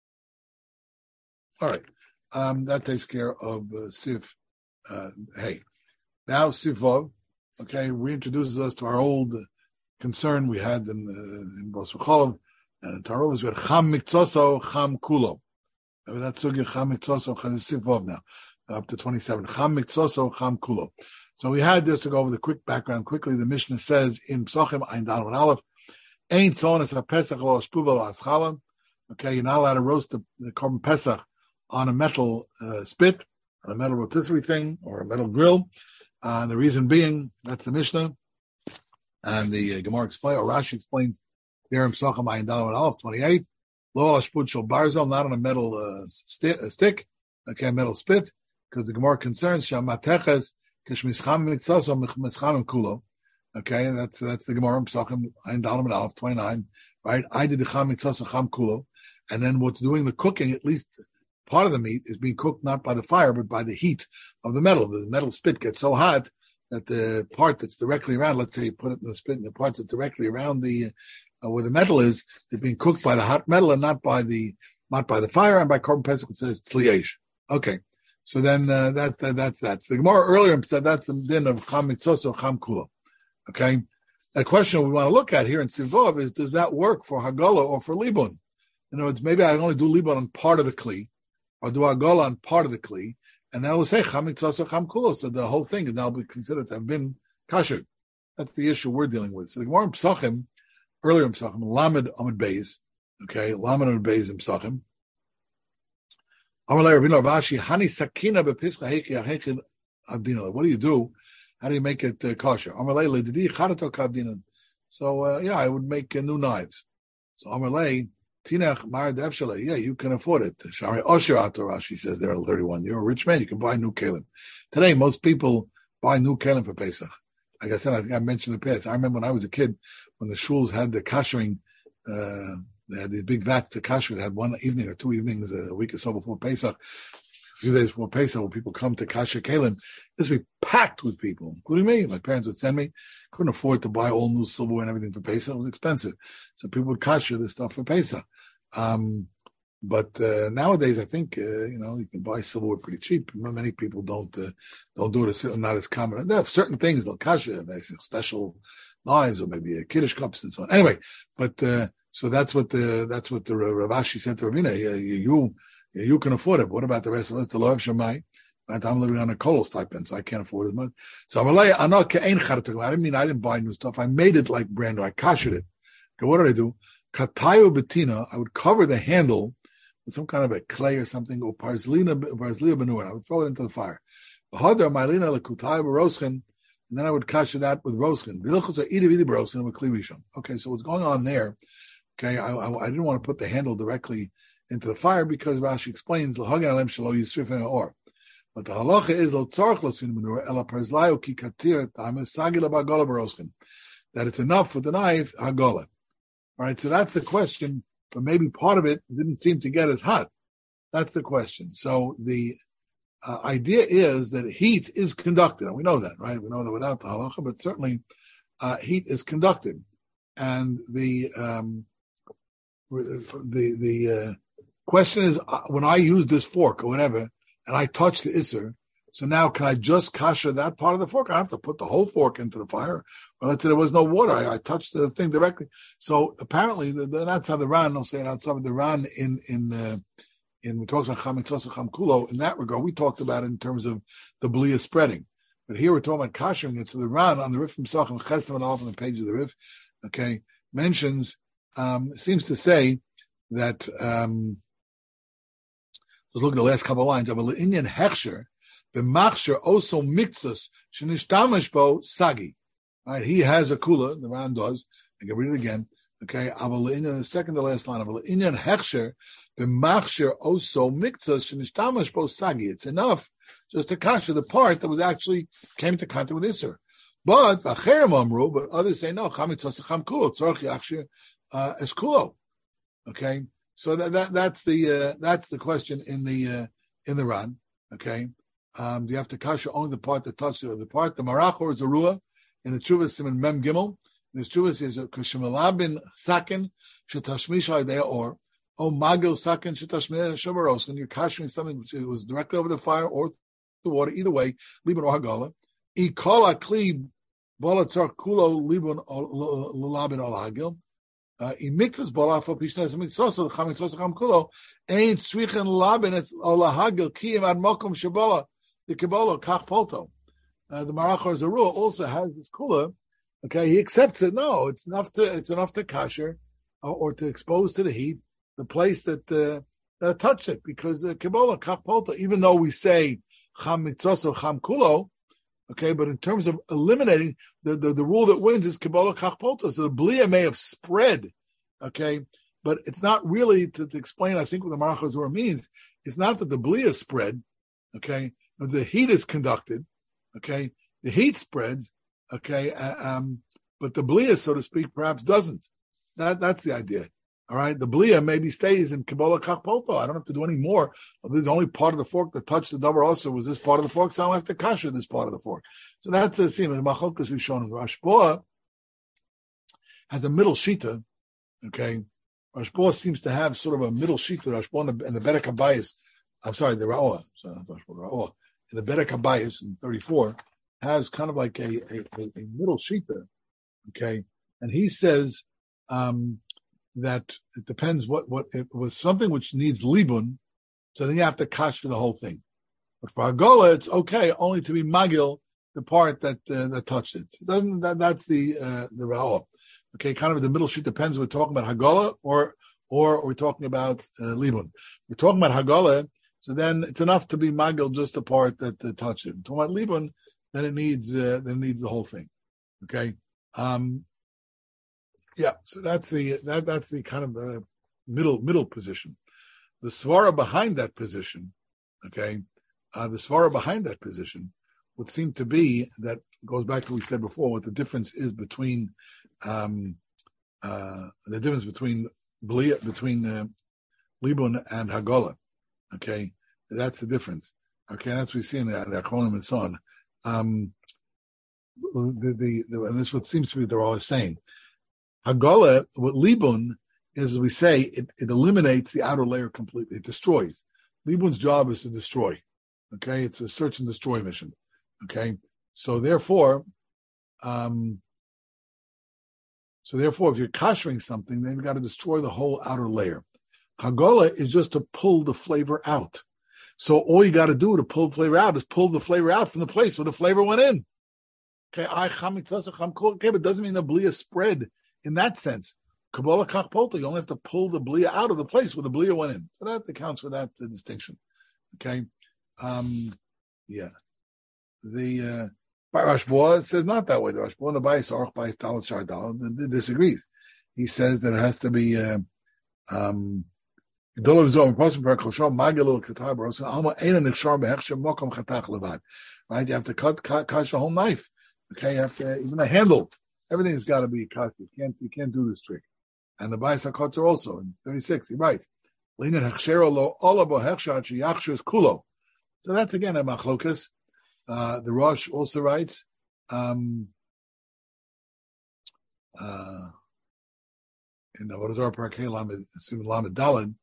All right. Um, that takes care of uh, Sif. Uh, hey, now Sif Vav. Okay, reintroduces us to our old concern we had in uh, in Bos V'Cholov and Tarov is we had Cham Miktzoso Cham Kulo. I mean, that's Sugya Cham Miktzoso Sif Vav now up to twenty-seven. Cham Miktzoso Cham Kulo. So we had this to go over the quick background quickly. The Mishnah says in Psachim Ein Daled and Aleph, Ein Tzon es HaPesach lo Shpuva lo Aschala. Okay, you're not allowed to roast the, the Korban Pesach on a metal uh, spit, on a metal rotisserie thing, or a metal grill. Uh, and the reason being, that's the Mishnah. And the uh, Gemara explains, or Rashi explains there in Psachim Ein Daled and Aleph twenty-eight, Lo Ashput Shel Barzel, not on a metal uh, sti- a stick, okay, a metal spit, because the Gemara concerns Shamateches. Okay, that's that's the Gemara Psachim Ein Daled and Aleph twenty-nine, right? I did the Cham Mitzvah Cham Kulo, and then what's doing the cooking, at least part of the meat is being cooked not by the fire, but by the heat of the metal. The metal spit gets so hot that the part that's directly around, let's say you put it in the spit, and the parts that directly around the uh, where the metal is, is being cooked by the hot metal and not by the not by the fire. And by Korban Pesach it says tzliesh. Okay, so then uh, that, that that's that. So the Gemara earlier said that's the din of cham mitzoso cham kula. Okay, the question we want to look at here in Sivov is: does that work for Hagala or for Libun? In other words, maybe I only do Libun on part of the kli, or do Hagala on part of the kli, and then we'll say cham mitzoso cham kula. So the whole thing is now be considered to have been kasher. That's the issue we're dealing with. So the Gemara in Pesachim, earlier in Pesachim, Lamed Amud Beis, okay, Lamed Amud Beis in Pesachim. What do you do? How do you make it uh, kosher? So, uh, yeah, I would make uh, new knives. So, Amalei, Tinach Mar Devshale, yeah, you can afford it. Shari Osher Atarashi says there at thirty-one. You're a rich man, you can buy new kelim. Today, most people buy new kelim for Pesach. Like I said, I think I mentioned in the past. I remember when I was a kid, when the shuls had the koshering, uh, they had these big vats to kasher. They had one evening or two evenings a week or so before Pesach, a few days before Pesach, when people come to kasher kelim. This would be packed with people, including me. My parents would send me. Couldn't afford to buy all new silverware and everything for Pesach. It was expensive. So people would kasher this stuff for Pesach. Um, but uh, nowadays, I think, uh, you know, you can buy silverware pretty cheap. Many people don't uh, don't do it. It's not as common. There are certain things they'll kasher, special knives or maybe a kiddush cups and so on. Anyway, but... Uh, So that's what the that's what the Rav Ashi said to Ravina. You, you you can afford it. But what about the rest of us? The law of Shammai. I'm living on a kollel stipend, so I can't afford as much. So I'm like, I didn't mean I didn't buy new stuff. I made it like brand new. I kashered it. Okay, what did I do? Katayu betina. I would cover the handle with some kind of a clay or something, or parslina parslina benua. I would throw it into the fire. Hadar mylina lekutayu beroschen. And then I would kasher that with roskin. Okay, so what's going on there? Okay, I, I, I didn't want to put the handle directly into the fire because Rashi explains but the halacha is that it's enough for the knife hagola. All right, so that's the question, but maybe part of it didn't seem to get as hot. That's the question. So the uh, idea is that heat is conducted, and we know that, right? We know that without the halacha, but certainly uh, heat is conducted, and the um, The the uh, question is, uh, when I use this fork or whatever, and I touch the isser, so now can I just kasher that part of the fork? I have to put the whole fork into the fire. Well, let's say there was no water. I, I touched the thing directly. So apparently, the, the, that's how the Ran, I'll say it outside of the Ran in, in, uh, in, we talked about Cham Mitzoso Cham Kulo. In that regard, we talked about it in terms of the Blia spreading. But here we're talking about kashering it. So the Ran on the Rif Himself, and Chesed and off on the page of the Rif, okay, mentions, Um, seems to say that, um, let's look at the last couple of lines. Of an Indian hechsher, the machsher also mixus shenishtamesh bo sagi. Right, he has a kula. The Ran does. I can read it again. Okay, in the second to last line of an Indian hechsher, the machsher also mixus shenishtamesh bo sagi. It's enough just to kasher the part that was actually came into contact with Isser. But v'acherim amru, but others say no. Cham mitzoso cham kulo tzorich yachshir. Uh, as kulo, okay. So that, that that's the uh, that's the question in the uh, in the Ran, okay. Um, do you have to kasher only the part that touches the part? The marach or zarua in the Chuvas Siman Mem Gimel. In the Chuvas is a kushimalabin sakin shetashmisha idea or oh magil sakin shetashmisha shabaros. When you're kashering something which was directly over the fire or the water, either way, libun or hagala. Ikola klib bolatzar kulo libun labin al hagil. In miktas balaf for pishnas mitzoso cham mitzoso cham kulo ain't swichen labin it's olahagil kiyim ad mokum shabala the kabbalah kach polto. The Marachor Zarua also has this kula. Okay, he accepts it. No, it's enough to it's enough to kasher or, or to expose to the heat the place that uh, uh, touched it because uh, kabbalah kach polto. Even though we say cham mitzoso cham kulo. Okay, but in terms of eliminating, the, the, the rule that wins is Kabbalah Kach Polta. So the Blia may have spread, okay, but it's not really, to, to explain, I think, what the Marach HaZorah means, it's not that the Blia spread, okay, the heat is conducted, okay, the heat spreads, okay, uh, um, but the Blia, so to speak, perhaps doesn't. That That's the idea, All right, the blia maybe stays in Kabbalah Kachpolto. I don't have to do any more. The only part of the fork that touched the double also was this part of the fork, so I don't have to kasher this part of the fork. So that's the same. Machlokes we've shown. Rashboa has a middle shita. Okay, Rashboa seems to have sort of a middle shita. Rashboa and the Bedek Habayis. I'm sorry, the Ra'oah. Sorry, not Rashboa, the Ra'oah. And the Bedek Habayis in thirty-four has kind of like a a, a, a middle shita. Okay, and he says. Um, that it depends what, what it was something which needs libun, so then you have to kash for the whole thing. But for Hagola, it's okay only to be magil, the part that uh, that touched it. It doesn't that, that's the uh, the Ra'oah. Okay, kind of the middle sheet depends. We're talking about Hagola or or we're talking about uh, libun. We're talking about Hagola, so then it's enough to be magil just the part that uh, touched it. We're talking about libun, then it needs uh, then it needs the whole thing. Okay. Um, Yeah, so that's the that that's the kind of uh, middle middle position. The svara behind that position, okay, uh, the svara behind that position would seem to be that goes back to what we said before. What the difference is between um, uh, the difference between between uh, libun and hagola, okay, that's the difference. Okay, that's what we see in the, the Achronim and so on. Um, the, the, the and this is what seems to be they're always saying. Hagola, what libun is, as we say, it, it eliminates the outer layer completely. It destroys. Libun's job is to destroy. Okay, it's a search and destroy mission. Okay, so therefore, um, so therefore, if you're kashering something, then you've got to destroy the whole outer layer. Hagola is just to pull the flavor out. So all you got to do to pull the flavor out is pull the flavor out from the place where the flavor went in. Okay, I okay, but it doesn't mean the blia spread. In that sense, Kabbalah Kachpolta, you only have to pull the blia out of the place where the blia went in. So that accounts for that uh, distinction. Okay? Um, yeah. The uh, Rashboa, it says not that way. The Rashboa in the Bayis, Aruch Bayis, Dalet Shar Dalet, disagrees. He says that it has to be, uh, um, right? You have to cut, cut, cut a whole knife. Okay? You have to, even a handle. Everything's got to be cut. You can't, you can't do this trick. And the Bayis HaKotzer also, in thirty-six, he writes, so that's again a machlokas. Uh, the Rosh also writes, um, uh, in the, what is our Parakeh Lamed, Lamed Daled,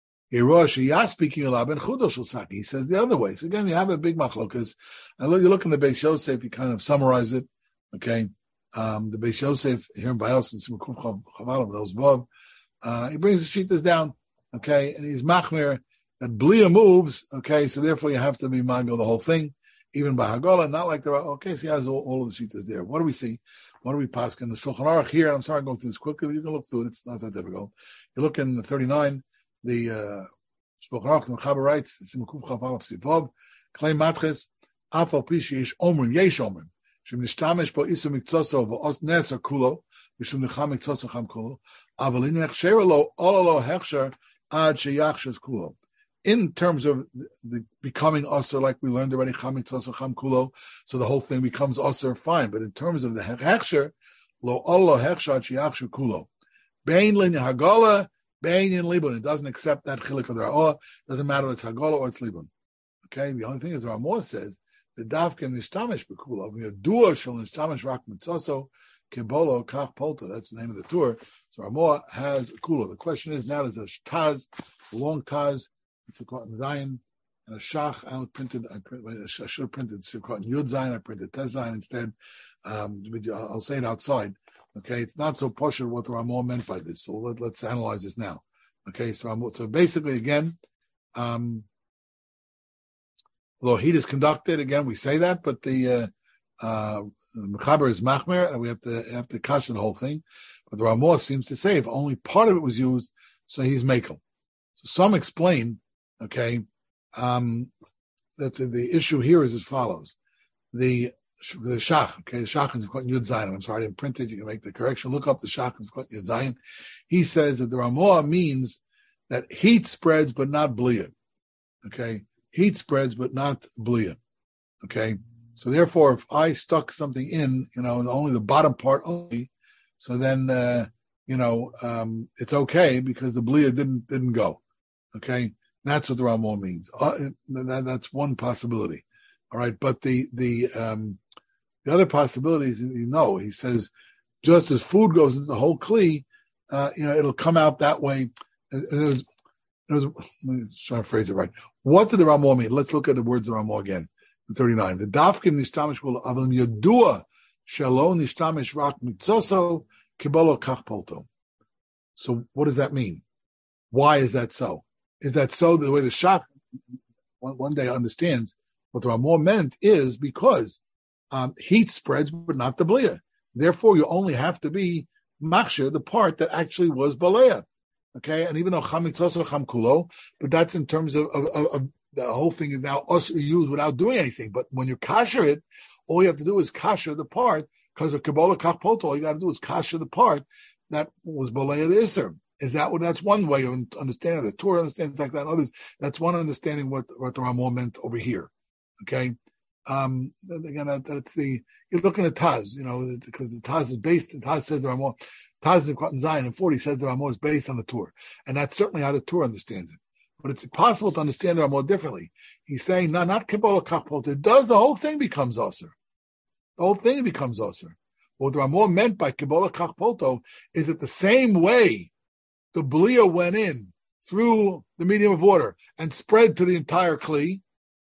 he says the other way. So again, you have a big machlokas. And look, you look in the Beis Yosef, you kind of summarize it, okay? Um, the Beis Yosef here in Bayos and Simukuf Chaval those above, uh, he brings the sheetas down, okay, and he's machmir that blia moves, okay, so therefore you have to be mango the whole thing, even by Hagola, not like the okay, so he has all, all of the sheetas there. What do we see? What do we pass in the Shulchan Aruch here? I'm sorry, I'm going through this quickly, but you can look through it. It's not that difficult. You look in the thirty-nine, the uh, Shulchan Aruch, the Mechaber writes, Simukuf Chaval Sivov, Klei Matches, Afal Pishi Yesh Omrim, Yesh Omrim. In terms of the, the becoming usher, like we learned already, so the whole thing becomes usher, fine. But in terms of the hechsher, lo Allah hechsher sheyachsher kulo, bein lin hagala, bein in libun. It doesn't accept that chilik of the ra'ah. Doesn't matter if it's hagala or it's libun. Okay, the only thing is the Ramah says. The dafke nishtamish b'kula. We have dua shel nishtamish rak mitzoso kibolo kach polta. That's the name of the tour. So Ramah has a kula. The question is now there's a taz, a long taz. It's a cotton Zion and a shach. I printed. I, print, I should have printed cotton yud Zion. I printed tez Zion instead. Um, I'll say it outside. Okay, it's not so posh what the Ramah meant by this. So let, let's analyze this now. Okay, so Ramah, so basically again. Um, Although heat is conducted, again, we say that, but the uh, uh, Mechaber is machmer, and we have to have to kasha the whole thing. But the Ramah seems to say if only part of it was used, so he's makel. So some explain, okay, um, that the, the issue here is as follows: the the shach, okay, the shach is called Yud Zayin. I'm sorry, I didn't print it. You can make the correction. Look up the shach is called Yud Zayin. He says that the Ramah means that heat spreads, but not blia. Okay. Heat spreads, but not blia. Okay, so therefore, if I stuck something in, you know, only the bottom part only, so then, uh, you know, um, it's okay because the blia didn't didn't go. Okay, that's what the Ramah means. Uh, that, that's one possibility. All right, but the the um, the other possibilities, you know, he says just as food goes into the whole kli, uh, you know, it'll come out that way. And it was, it was, let me try to phrase it right. What did the Ramah mean? Let's look at the words of the Ramah again. thirty-nine. The dafkim nishtamish b'lo avim yadua shelo nishtamish rak mitzoso kibolo kach polto. So what does that mean? Why is that so? Is that so the way the Shach one, one day understands what the Ramah meant is because um, heat spreads, but not the blia. Therefore, you only have to be machshir, the part that actually was balea. Okay, and even though chamitzoso chamkulo, but that's in terms of, of, of, of the whole thing is now us used without doing anything. But when you kasher it, all you have to do is kasher the part because of kabbalah kachpoto. All you got to do is kasher the part that was balea the iser. Is that what? That's one way of understanding it. The Torah understands like that. Others, that's one understanding what what the Ramah meant over here. Okay, um, again, that, that's the you're looking at Taz, you know, because the Taz is based. Taz says the Ramah, Taz in Cotton Zion and forty says the Ramah is based on the Torah, and that's certainly how the Torah understands it. But it's possible to understand the Ramah differently. He's saying, no, not Kabbalah Kachpot. It does the whole thing becomes Aser. The whole thing becomes Aser. What the Ramah meant by Kabbalah Kachpoto is that the same way the blia went in through the medium of water and spread to the entire kli,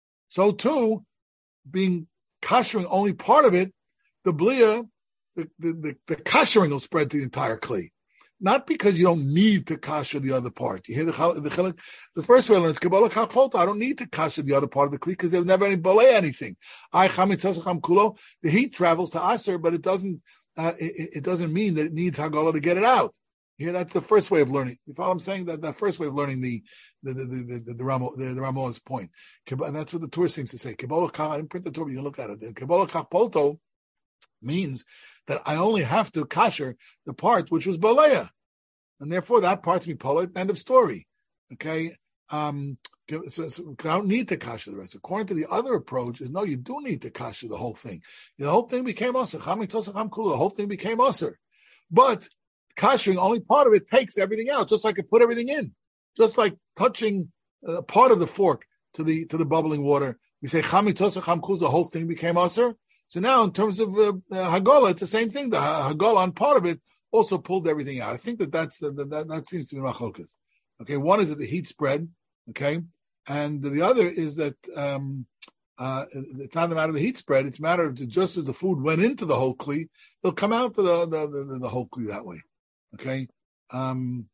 so too, being kashering only part of it, the blia, the, the, the, the kashering will spread to the entire kli. Not because you don't need to kasher the other part. You hear the the, the first way I learned is Kabbalah Kachpolta. I don't need to kasher the other part of the kli because there's never any balei anything. I chametz kulo. The heat travels to aser, but it doesn't. Uh, it, it doesn't mean that it needs hagala to get it out. You hear that's the first way of learning. You follow what I'm saying? That the first way of learning the the the the the, the, Ramo, the, the Ramah's point. And that's what the Torah seems to say. Kabbalah Kach. I didn't print the Torah. You can look at it. The Kabbalah Kachpolto means that I only have to kasher the part which was balea, and therefore that part's be polit. End of story. Okay, um, so, so I don't need to kasher the rest. According to the other approach, is no, you do need to kasher the whole thing. The whole thing became aser. The whole thing became aser, but kashering only part of it takes everything out, just like it put everything in, just like touching uh, part of the fork to the to the bubbling water. We say chamitzosa chamkuz, the whole thing became aser. So now, in terms of uh, uh, Hagala, it's the same thing. The Hagala on part of it also pulled everything out. I think that that's the, the, that that seems to be machlokas. Okay, one is that the heat spread. Okay, and the other is that um, uh, it's not a matter of the heat spread. It's a matter of just as the food went into the whole kli, it'll come out to the the, the, the whole kli that way. Okay, um,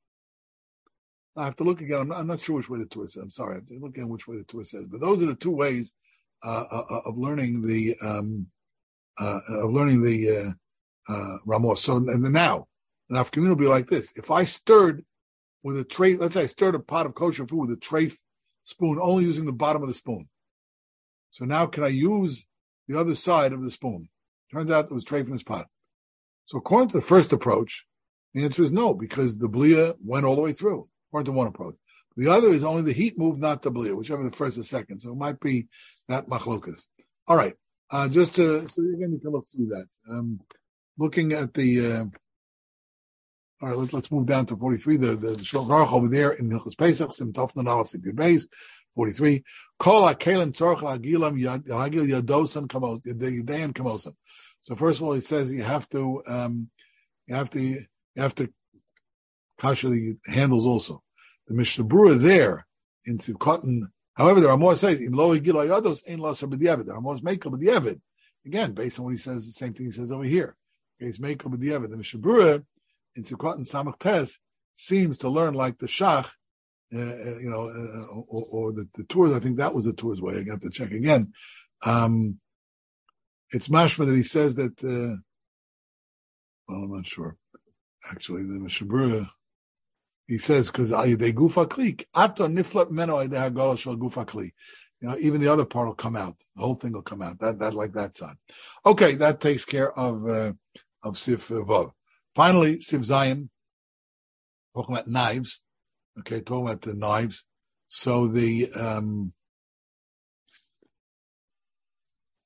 I have to look again. I'm not, I'm not sure which way the Torah says. I'm sorry. I have to look again which way the Torah says. But those are the two ways Uh, uh, of learning the um, uh, of learning the uh, uh, Ramah. So and now, an afternoon will be like this: if I stirred with a tray, let's say I stirred a pot of kosher food with a tray spoon, only using the bottom of the spoon. So now, can I use the other side of the spoon? Turns out it was tray from this pot. So according to the first approach, the answer is no, because the blia went all the way through. According to one approach. The other is only the heat moved, not the blia, whichever the first or second. So it might be that machlokas. All right. Uh, just to, so again, you can look through that. Um, looking at the, uh, all right, let's, let's move down to forty-three. The, the, the Shulchan Aruch over there in Hilchos Pesach, Sim Tofnan Aleph Sipir Beis, forty-three. Kol HaKelim Tzorch HaGilam Hagil Yadosan Kamos, Yedayan Kamosan. So first of all, it says you have to, um, you have to, you have to kasher the handles also. The Mishnah Berurah there in Tzivkotan, however, the Ramah says, "Im lo higil hayados ein lo aser b'diavad." The Ramah is meikol b'diavad. Again, based on what he says, the same thing he says over here. Okay, it's meikol b'diavad. The Mishnah Berurah in Tzivkotan Samach Tes seems to learn like the Shach, uh, you know, uh, or, or the, the Tours. I think that was the Tours way. I have to check again. Um, it's mashma that he says that. Uh, well, I'm not sure. Actually, the Mishnah Berurah. He says, because they gufa kli, ato niflat meno ayde hagala shel gufa kli. You know, even the other part will come out. The whole thing will come out. That that like that side. Okay, that takes care of uh, of Sif uh, Vav. Finally, Sif Zion, talking about knives. Okay, talking about the knives. So the um,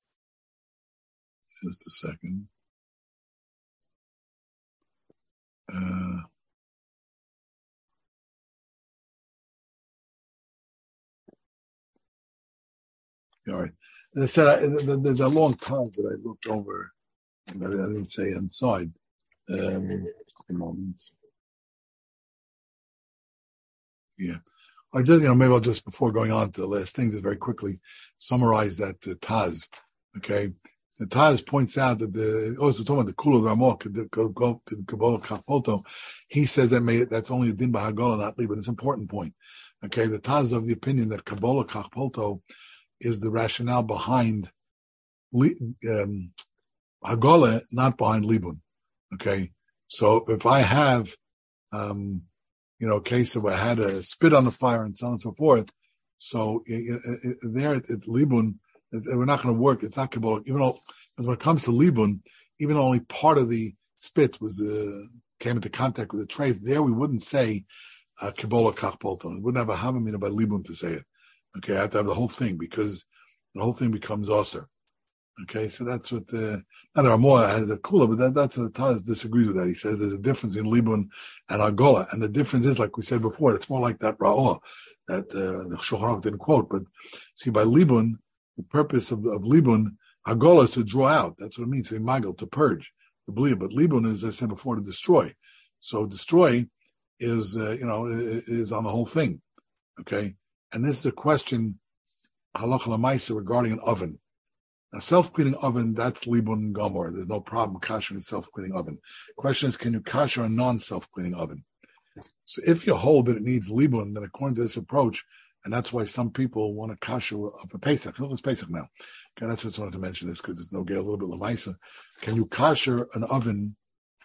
just a second. Uh, all right. As I said, I, there's a long time that I looked over, I didn't say inside. Um, a moment. Yeah. I just, you know, maybe I'll just, before going on to the last thing, just very quickly summarize that uh, Taz. Okay. The Taz points out that the, also talking about the Kula Ramok, the Kabbalah Kapolto, he says that may, that's only a Din Bahagola, not Li, but it's an important point. Okay. The Taz is of the opinion that Kabbalah Kapolto is the rationale behind um, Hagolah, not behind Libun. Okay. So if I have, um, you know, a case of I had a spit on the fire and so on and so forth. So it, it, it, there at Libun, we're not going to work. It's not Kabbalah. Even though, when it comes to Libun, even though only part of the spit was uh, came into contact with the treif, there we wouldn't say uh, Kabbalah Kachpolton. We wouldn't have a Havamina by Libun to say it. Okay, I have to have the whole thing because the whole thing becomes Aser. Okay, so that's what the, now there are more has a cooler, but that, that's the Taz disagrees with that. He says there's a difference in Libun and Agola, and the difference is, like we said before, it's more like that Ra'ah that uh, the Shulchan Aruch didn't quote. But see, by Libun, the purpose of, the, of Libun, Agola is to draw out. That's what it means, to magel, to purge, to bleed. But Libun is, as I said before, to destroy. So destroy is, uh, you know, is on the whole thing. Okay, and this is a question, halacha l'maisa, regarding an oven. A self-cleaning oven, that's Libun Gomor. There's no problem kashering a self-cleaning oven. The question is, can you kasher a non-self-cleaning oven? So if you hold that it needs Libun, then according to this approach, and that's why some people want to kasher up a Pesach. Look, it's Pesach now. Okay, that's what I wanted to mention this, because there's no get a little bit lemaisa. Can you kasher an oven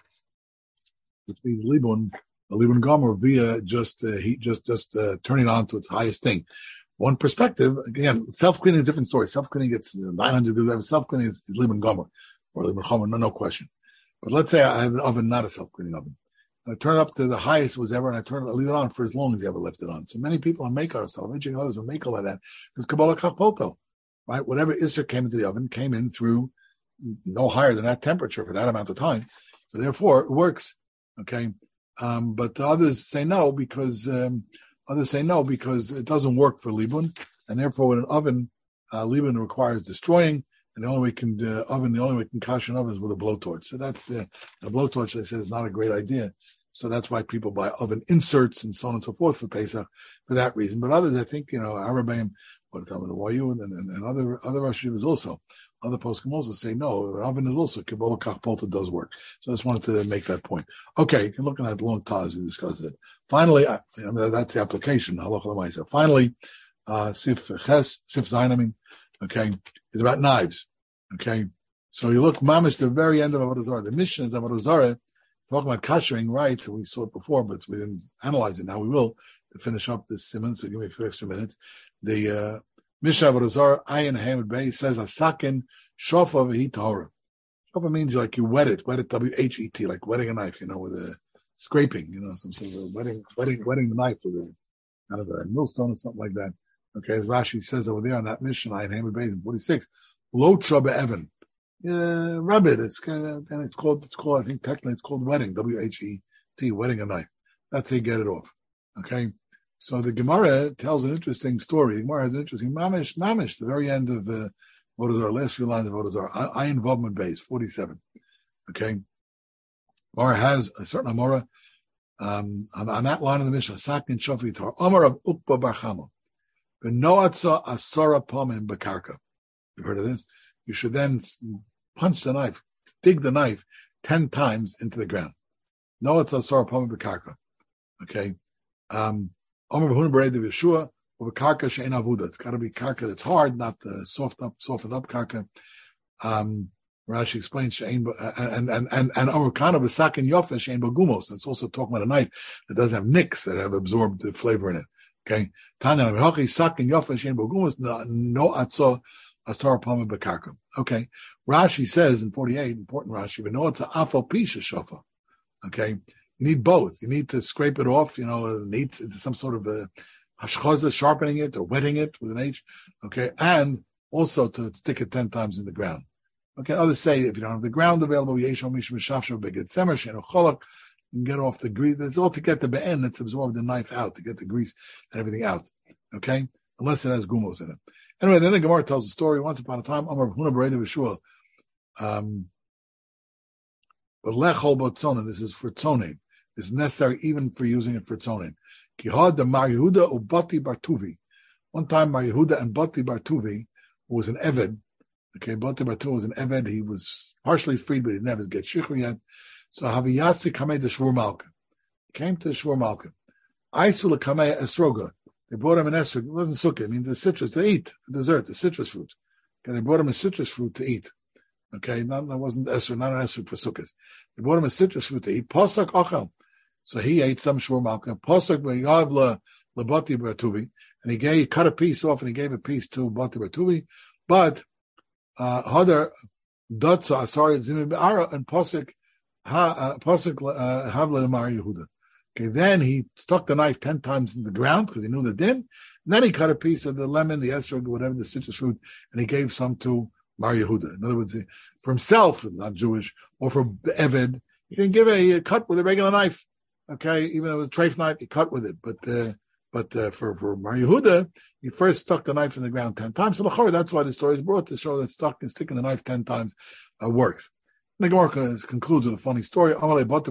which needs Libun, a Libun Gomor, via just uh, heat, just just uh, turning it on to its highest thing? One perspective, again, self-cleaning is a different story. Self-cleaning gets nine hundred degrees. Self-cleaning is, is Libun Gomer or Libun Chomer, no, no question. But let's say I have an oven, not a self-cleaning oven. And I turn it up to the highest it was ever, and I turn it, I leave it on for as long as you ever left it on. So many people on make ourselves, and others will make all of that, because Kabbalah Kachpolto, right? Whatever Isser came into the oven came in through no higher than that temperature for that amount of time. So therefore, it works. Okay. Um, but the others say no, because, um, Others say no, because it doesn't work for Libun, and therefore with an oven, uh, Libun requires destroying, and the only way we can uh, oven, the only way we can kash an oven is with a blowtorch. So that's the, the blowtorch, I said, is not a great idea. So that's why people buy oven inserts and so on and so forth for Pesach for that reason. But others, I think, you know, Arabaim, what tell me the Y U and, and, and other other Rosh Hashivas also, other poskim also say no, an oven is also Kabbalah Kachpolta does work. So I just wanted to make that point. Okay, you can look at that long Taz, we discussed it. Finally, I, I mean, that's the application. Finally, uh, Sif Ches, Sif Zayin, I mean, okay, is about knives. Okay, so you look, mamish, the very end of Avodah Zarah. The mission is Avodah Zarah, talking about kashering, right? So we saw it before, but we didn't analyze it. Now we will to finish up this simon. So give me a few extra minutes. The uh, Mishnah Avodah Zarah, Ayin Hamid Bey says Asakin Shofa V'hi Tahora. Shofa means like you wet it, wet it W H E T, like wetting a knife, you know, with a scraping, you know, some sort of wetting, wetting, wetting the knife with a kind of a millstone or something like that. Okay, as Rashi says over there on that mission, I in Hamid Bey in forty-six, Lo Traba Evan. Yeah, rub it. It's kind of, and it's called, it's called, I think technically it's called wetting, W H E T, wetting a knife. That's how you get it off. Okay. So the Gemara tells an interesting story. The Gemara has an interesting mamish, mamish, the very end of uh, Avodah Zarah, last few lines of Avodah Zarah. I involvement base, forty-seven. Okay. Gemara has a certain Amora, um, on, on that line of the Mishnah, Sakin Shofi Tar, Amar of Ukba Barchama. Benoatza Asara Pomim Bakarka. You've heard of this? You should then punch the knife, dig the knife ten times into the ground. Noatza Asara Pomim Bakarka. Okay. Um, It's got to be karka that's hard, not the soft up, softened up karka. Um, Rashi explains and and and and and Amrukana b'sakin yofa shein bagumos. It's also talking about a knife that doesn't have nicks that have absorbed the flavor in it. Okay, Tanya Mehachi sakin yofa shein bagumos no atzo asar pama b'karka. Okay, Rashi says in forty-eight, important Rashi, but no, it's a afal pisha shofa. Okay. You need both. You need to scrape it off, you know, need some sort of a hashchaza, sharpening it or wetting it with an H, okay, and also to stick it ten times in the ground. Okay, others say if you don't have the ground available, You can get off the grease. It's all to get the be'en that's absorbed the knife out, to get the grease and everything out. Okay? Unless it has gumos in it. Anyway, then the Gemara tells the story. Once upon a time, Amar Huna Bereda V'Shua, um, but lechol botzonin, this is for tzonin. This is necessary even for using it for tzonin. Kihad the Mar Yehuda Ubati Bartuvi. One time, Mar Yehuda and Bati Bartuvi, who was an Eved, okay, Bati Bartuvi was an Eved, he was partially freed, but he never get shikhr yet. So Haviyasi Kamei the Shvur Malka. He came to the Shvur Malka. Aisul Kamei Esroga. They brought him an esrog. It wasn't sukkah. It means the citrus to eat for dessert, the citrus fruit. Okay, they brought him a citrus fruit to eat. Okay, not, that wasn't esrog, not an esrog for sukkahs. They brought him a citrus fruit to eat. Posak ochel. So he ate some shvur malka. Posak be'yav le lebati bartuvi, and he gave he cut a piece off and he gave a piece to bati bartuvi. But hadar dotza asari zimim be'ara and posak ha posak havle Mar Yehuda. Okay, then he stuck the knife ten times in the ground because he knew the din. And then he cut a piece of the lemon, the esrog, whatever, the citrus fruit, and he gave some to Mar Yehuda. In other words, for himself, not Jewish, or for the Eved, he didn't give a, a cut with a regular knife. Okay, even though it was a treif knife, he cut with it. But uh, but uh, for, for Mar Yehuda, he first stuck the knife in the ground ten times. So that's why the story is brought to show that stuck and sticking the knife ten times uh, works. And the Gemara concludes with a funny story. What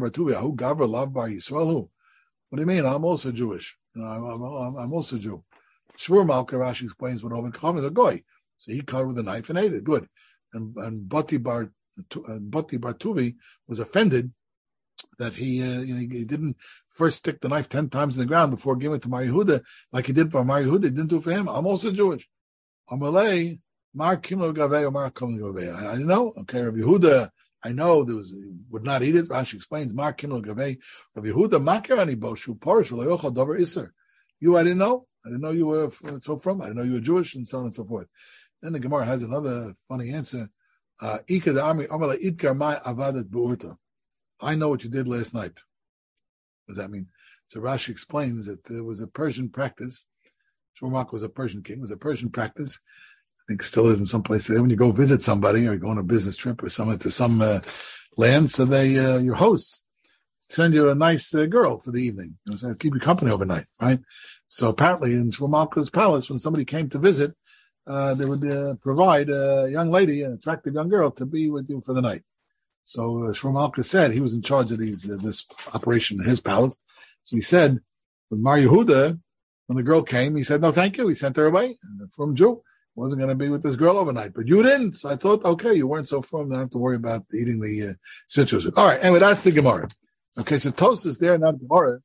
do you mean? I'm also Jewish. You know, I'm, I'm, I'm also Jew. Shvur Malka, Rashi explains what Oven Kacham is a goy. So he cut with a knife and ate it. Good. And and Bati Bar uh, Bati Bartuvi was offended that he uh, you know he didn't first stick the knife ten times in the ground before giving it to Mar Yehuda like he did for Mar Yehuda. He didn't do it for him. I'm also Jewish. Amalei Mar Kimlo Gavei or Mar Kimlo Gavei. I didn't know. Okay, Rabbi Yehuda. I know there was would not eat it. Rashi explains, Mar Kimel Gavei, Rav Yehuda Makir Ani Boshu Parish V'Layochal Davar Iser. You, I didn't know. I didn't know you were so from. I didn't know you were Jewish, and so on and so forth. Then the Gemara has another funny answer. Ika the army Amala Idkar Mai Avadat Beurta. I know what you did last night. What does that mean? So Rashi explains that there was a Persian practice. Shlomo was a Persian king. It was a Persian practice. I think still is in some place today. When you go visit somebody or you go on a business trip or somewhere to some uh, land, so they uh, your hosts send you a nice uh, girl for the evening. You know, so keep you company overnight, right? So apparently in Shlomo's palace, when somebody came to visit, uh, they would uh, provide a young lady, an attractive young girl, to be with you for the night. So uh, Shlomo said he was in charge of these uh, this operation in his palace. So he said, with Mar Yehuda, when the girl came, he said, no, thank you. He sent her away from Jew. Wasn't going to be with this girl overnight, but you didn't. So I thought, okay, you weren't so firm. Don't have to worry about eating the uh, citrus. All right. Anyway, that's the Gemara. Okay. So Tos is there, not Gemara.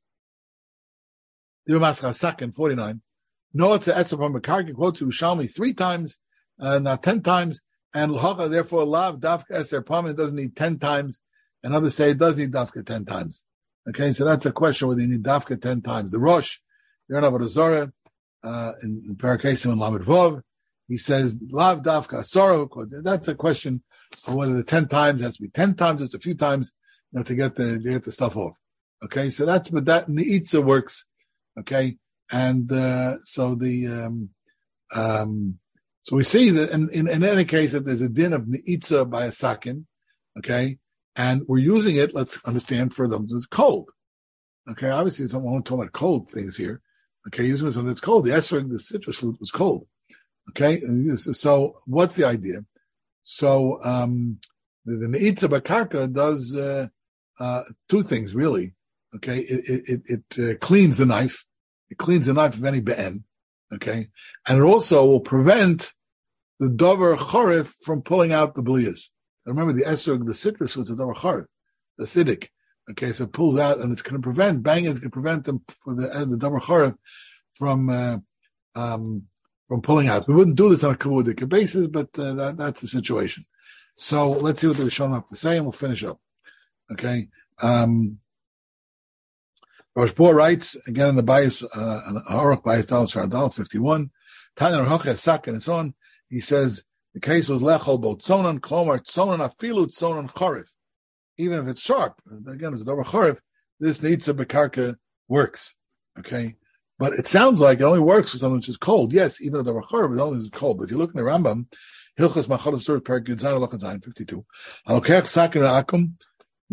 Second, forty-nine. No, it's a Etzah from Mekarki, quotes Ushalmi three times, uh, not ten times. And L'hacha, therefore, Lav, Dafka, Eser, Pam, it doesn't need ten times. And others say it does need Dafka ten times. Okay. So that's a question whether you need Dafka ten times. The Rosh, you're in Avodah Zorah, uh, in, in Parakesim and Lamed Vov. He says, Lav Dafka Sorrow. That's a question of whether the ten times has to be ten times, just a few times, you know, to get the to get the stuff off. Okay, so that's but that Neitza works. Okay, and uh, so the um, um, so we see that in, in, in any case that there's a din of Neitza by a sakin. Okay, and we're using it. Let's understand for them it's cold. Okay, obviously, someone talking about cold things here. Okay, using something that's cold. The esrog, the citrus fruit, was cold. Okay, so what's the idea? So um, the, the Neitza Bakarka does uh, uh, two things really. Okay, it it, it uh, cleans the knife. It cleans the knife of any be'en. Okay, and it also will prevent the davar charif from pulling out the bliyas. Remember the esrog, the citrus fruits, the davar charif, the acidic. Okay, so it pulls out, and it's going to prevent banging. It's going to prevent them for the uh, the davar charif from uh, um. from pulling out. We wouldn't do this on a kavudik basis, but uh, that, that's the situation. So let's see what the Rishonim have to say, and we'll finish up. Okay. Um, Rosh Bor writes, again in the bias, uh, Aruch bias Dal Shardal fifty-one, Tanya Rocha Sakin and so on, he says, the case was Lechol Bo Tzonan, Klomar Tzonan Afilu Tzonan Charif. Even if it's sharp, again, it's a double Charif, this Neitza Bekarka works. Okay. But it sounds like it only works for something which is cold. Yes, even though the Rachar, it only is cold. But if you look in the Rambam, Hilchas Machal Sur Perak Yud Zayin Lachan Zayin fifty-two. Halokech Sakin Akum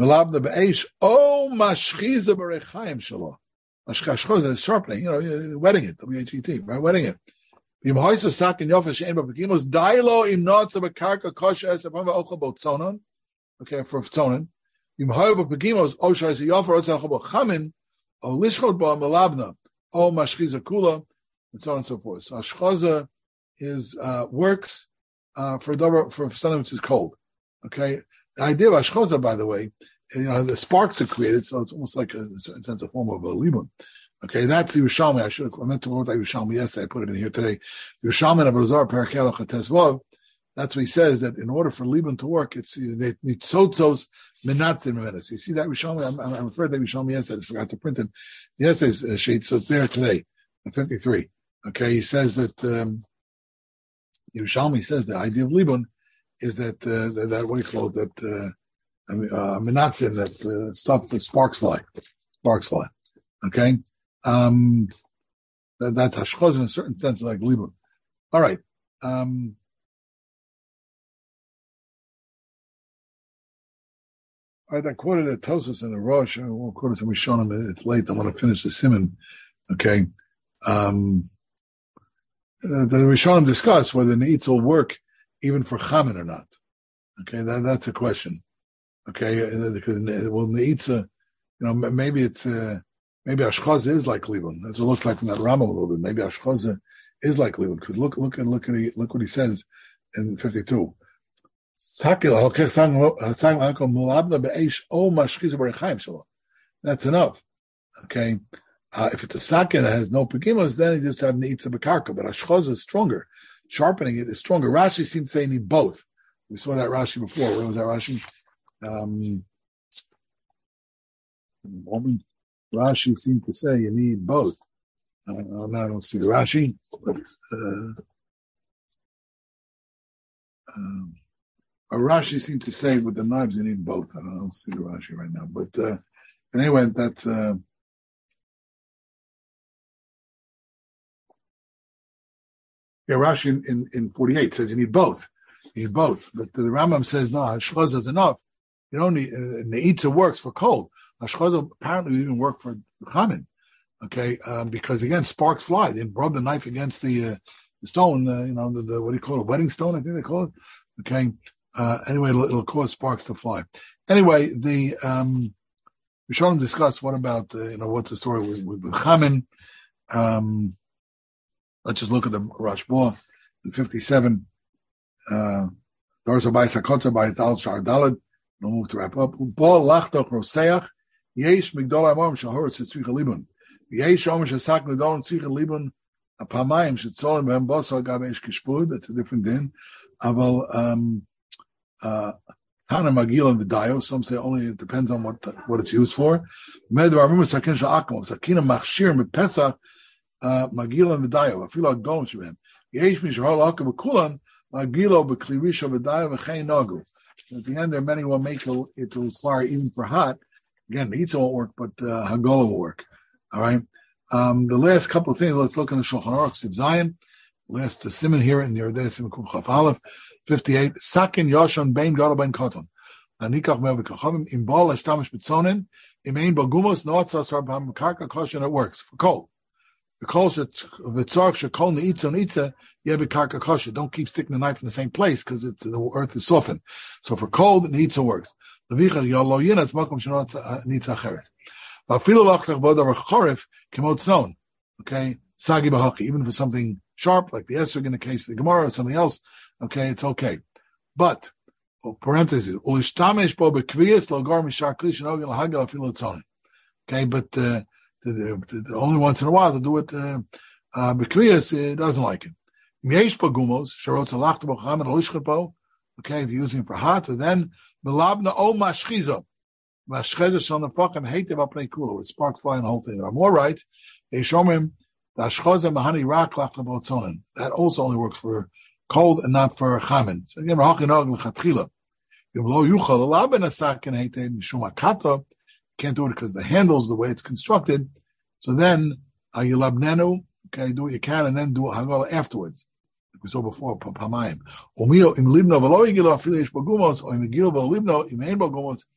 Melabna be'esh o mashchiza b'rechaim shalo. Mashchiza is sharpening, you know, wetting it, W H E T, right, wetting it. Im hoysa sak in yofish ein b'pekimos, dailo im notza b'karka kosha es apam v'ochel b'otzonon, okay, for tzonon. Im hoy b'pekimos, o shai se yofer otzal chabo chamin, o lishchot ba melabna, o mashchiza kula, and so on and so forth. So ashchaza is, uh, works, uh, for double, for something which is cold. Okay. The idea of ashchaza, by the way, you know, the sparks are created, so it's almost like a, a sense of form of a libun. Okay, that's the Yerushalmi. I should have, I meant to quote that Yerushalmi yesterday. I put it in here today. The Yerushalmi of Razar Parakel Chatesvav. That's what he says, that in order for libun to work, it's they need tzotzos menatzim minutes. You see that Yerushalmi? I, I referred to Yerushalmi yesterday. I forgot to print it yesterday's uh, sheet, so it's there today, fifty-three. Okay, he says that um, Yerushalmi says the idea of libun is that, uh, that, that what do you call it, that, uh, I mean, uh, menatzim, that, uh, stuff that sparks fly, sparks fly. Okay? Um, that, that's hashchaz in a certain sense, like libun. All right. Um, all right, I quoted at Tosos in the Rosh. I won't quote it, we've shown him, it's late. I want to finish the simon. Okay. Um, uh, the Rishonim discuss whether the Neitz will work even for chamin or not. Okay, that, that's a question. Okay, because well, neitza, you know, maybe it's uh, maybe ashchaz is like libun. That's what it looks like from that Rambam a little bit. Maybe ashchaz is like libun because look, look, and look at look what he says in fifty-two. That's enough. Okay, uh, if it's a sakin that has no pegimas, then he just have neitza bekarka. But ashchaz is stronger. Sharpening it is stronger. Rashi seems to say you need both. We saw that Rashi before. Where was that Rashi? Um, Rashi seemed to say you need both. Uh, now I don't see the Rashi. But, uh, um, Rashi seemed to say with the knives you need both. I don't, I don't see the Rashi right now. But uh, anyway, that's... Uh, Yeah, Rashi in, in, in forty-eight says you need both. You need both. But the Rambam says, no, hashchaz is enough. You don't need, uh, neitza works for cold. Hashchaz apparently even work for chamin. Okay, um, because again, sparks fly. They rub the knife against the, uh, the stone, uh, you know, the, the, what do you call it, wedding stone, I think they call it. Okay, uh, anyway, it'll, it'll cause sparks to fly. Anyway, the, um, we showed them discuss what about, uh, you know, what's the story with, with, with chamin. Um, Let's just look at the Rashba in fifty-seven. Uh, Doris Abai Sakotza by Dal Shar Dalad. We'll move to wrap up. Bol Lachtoch Roseach. Yesh Migdol Amom Shahoritz Tzvicha Libun. Yesh Omer Shasak Migdol Tzvicha Libun. A Pamayim Shetzolim Behem Bosa Gabesh Kishpud. That's a different din. Aval um, uh, Hana Magil and Vidayo. Some say only it depends on what the, what it's used for. Medvar Mum Sakin Sha'akom. Sakina Machshir Mepesach. Magil and Vidayo. I feel like going to him. Yesh Mishahol Akav Kulan. Magilo Beklirisha Vidayo V'chein Nagu. At the end, there are many who will make it to require even for hot. Again, the Itza won't work, but uh, Hagola will work. All right. Um, the last couple of things, let's look in the Shulchan Aruch Siv Zion. Last simon here in the Yerdei Simon Kum Chaf Aleph. fifty-eight. Sakin Yoshon Bein Gadol Bein Koton. Anikach Mev V'Kachavim. Im Bal Eshtamish B'Tzonin. Im Ein Bagumos Noatza Sar B'Ham Karka Koshin. It works for cold. The kol v'tzarch shekol neitza neitza yebi karka kosher. Don't keep sticking the knife in the same place because it's the earth is softened. So for cold, neitza works. Levicha yalo yina it's makom shenot neitza acheret. V'afilu lachach bodav chorif kemot znon. Okay, sagi b'haki. Even for something sharp like the esrog in the case of the Gemara or something else, okay, it's okay. But parentheses ulishtamesh bo bekviyas logar mishar klish nogin lahagel afilu tzonin. Okay, but uh, The, the, the only once in a while to do it, uh, uh, Bekriyas, it doesn't like it. Miesh Bagumos, Sharotz Alachta Bochamed Alishkapo, okay, if you're using it for hot, so then, Melabna O Mashchiza, Mashchiza Shon Nefakim Heitev Apnei Kula, with sparks flying the whole thing. Or more right, they show him, Ashchoza Mahani Rak Lachta Botzonin. That also only works for cold and not for chamin. So again, Rahachinog L'Chatchila. If Lo Yuchal Alaben Asakin Heitev Mishum Akata, can't do it because the handle's the way it's constructed. So then, uh, you labnenu, okay, do what you can, and then do a hagala afterwards. Like we saw before, pamayim. Omino im libno v'lo yigilo afilish bagumos, or im yigilo v'lo libno im ein bagumos,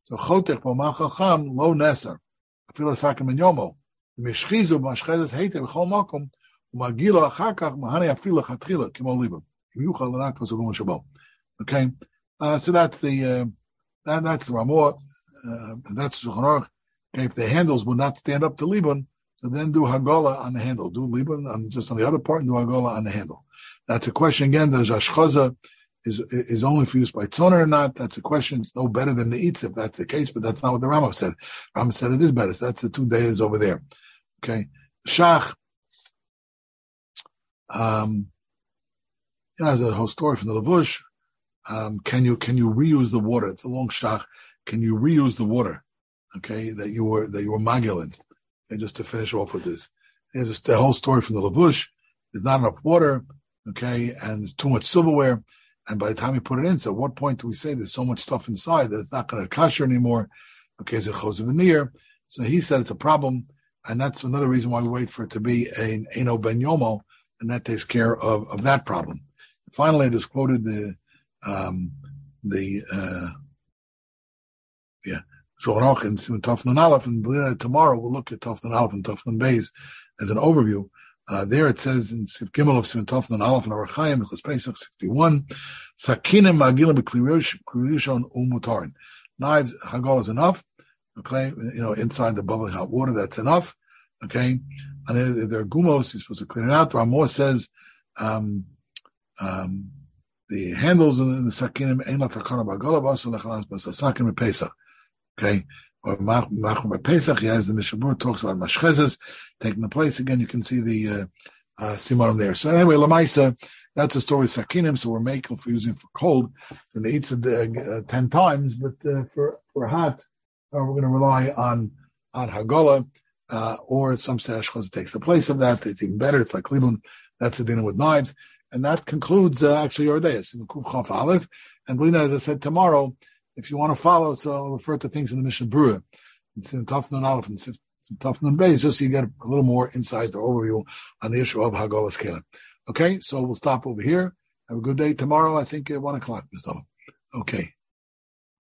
So chotech b'mal chacham lo neser. Afilo sakim ben yomo. Mishchizu b'mashchezes heiter b'chol makom u'magilo achar kach mahani afilo chatchila kimo libam. Yuchal l'nakos u'lum shabo. Okay, uh, so that's the uh, that, that's the Ramot. Uh, that's Shulchan Aruch. Okay, if the handles would not stand up to Liban, so then do Hagala on the handle. Do Liban on just on the other part and do Hagala on the handle. That's a question again. Does Ashchaza is is only for use by Tzoner or not? That's a question. It's no better than the Eitz if that's the case, but that's not what the Rambam said. Rambam said it is better. So that's the two days over there. Okay, Shach. Um, you know, there's a whole story from the Lavush. Um, can you can you reuse the water? It's a long shach. Can you reuse the water? Okay, that you were that you were magilin. And just to finish off with this, there's just the whole story from the Lavush. There's not enough water, okay, and there's too much silverware. And by the time you put it in, so at what point do we say there's so much stuff inside that it's not going to kasher anymore? Okay, is it choshev veneer? So he said it's a problem, and that's another reason why we wait for it to be an eno ben yomo, and that takes care of, of that problem. Finally, I just quoted the um, the uh, yeah. Shulchan and Tafnan Aleph, and tomorrow we'll look at Tafnan Aleph and Tafnan Beis as an overview. Uh, there it says in Sif Gimel of Simon Tafnan Aleph and Orach Chaim, Mechus Pesach sixty-one, Sakinim Magilim B'Klirishon Umutarin. Knives, Hagol is enough. Okay, you know, inside the bubbling hot water, that's enough. Okay, and there are gumos, you're supposed to clean it out. The Ramah says, um, um, the handles in the Sakinim, Ein La Takana B'Agol B'Asu Lechalas B'Sasakim B'Pesach. Okay, or Machor Pesach, he has the Mishabur talks about Mashchezes taking the place. Again, you can see the uh, uh, Simarim there. So anyway, Lamaisa, that's a story of Sakinim. So we're making for using for cold, and they eat it uh, ten times. But uh, for for hot, uh, we're going to rely on on Hagala, uh, or some say Ashchaz takes the place of that. It's even better. It's like Libun. That's the dinner with knives, and that concludes uh, actually our day. It's in Kuf Chaf Aleph, and Blina, as I said, tomorrow. If you want to follow, so I'll refer to things in the Mishnah Berurah. It's in Tafnan Aleph and Tafnan Beis, just so you get a little more insight or overview on the issue of Hagalas Kelim. Okay, so we'll stop over here. Have a good day tomorrow, I think at one o'clock, Mister Okay.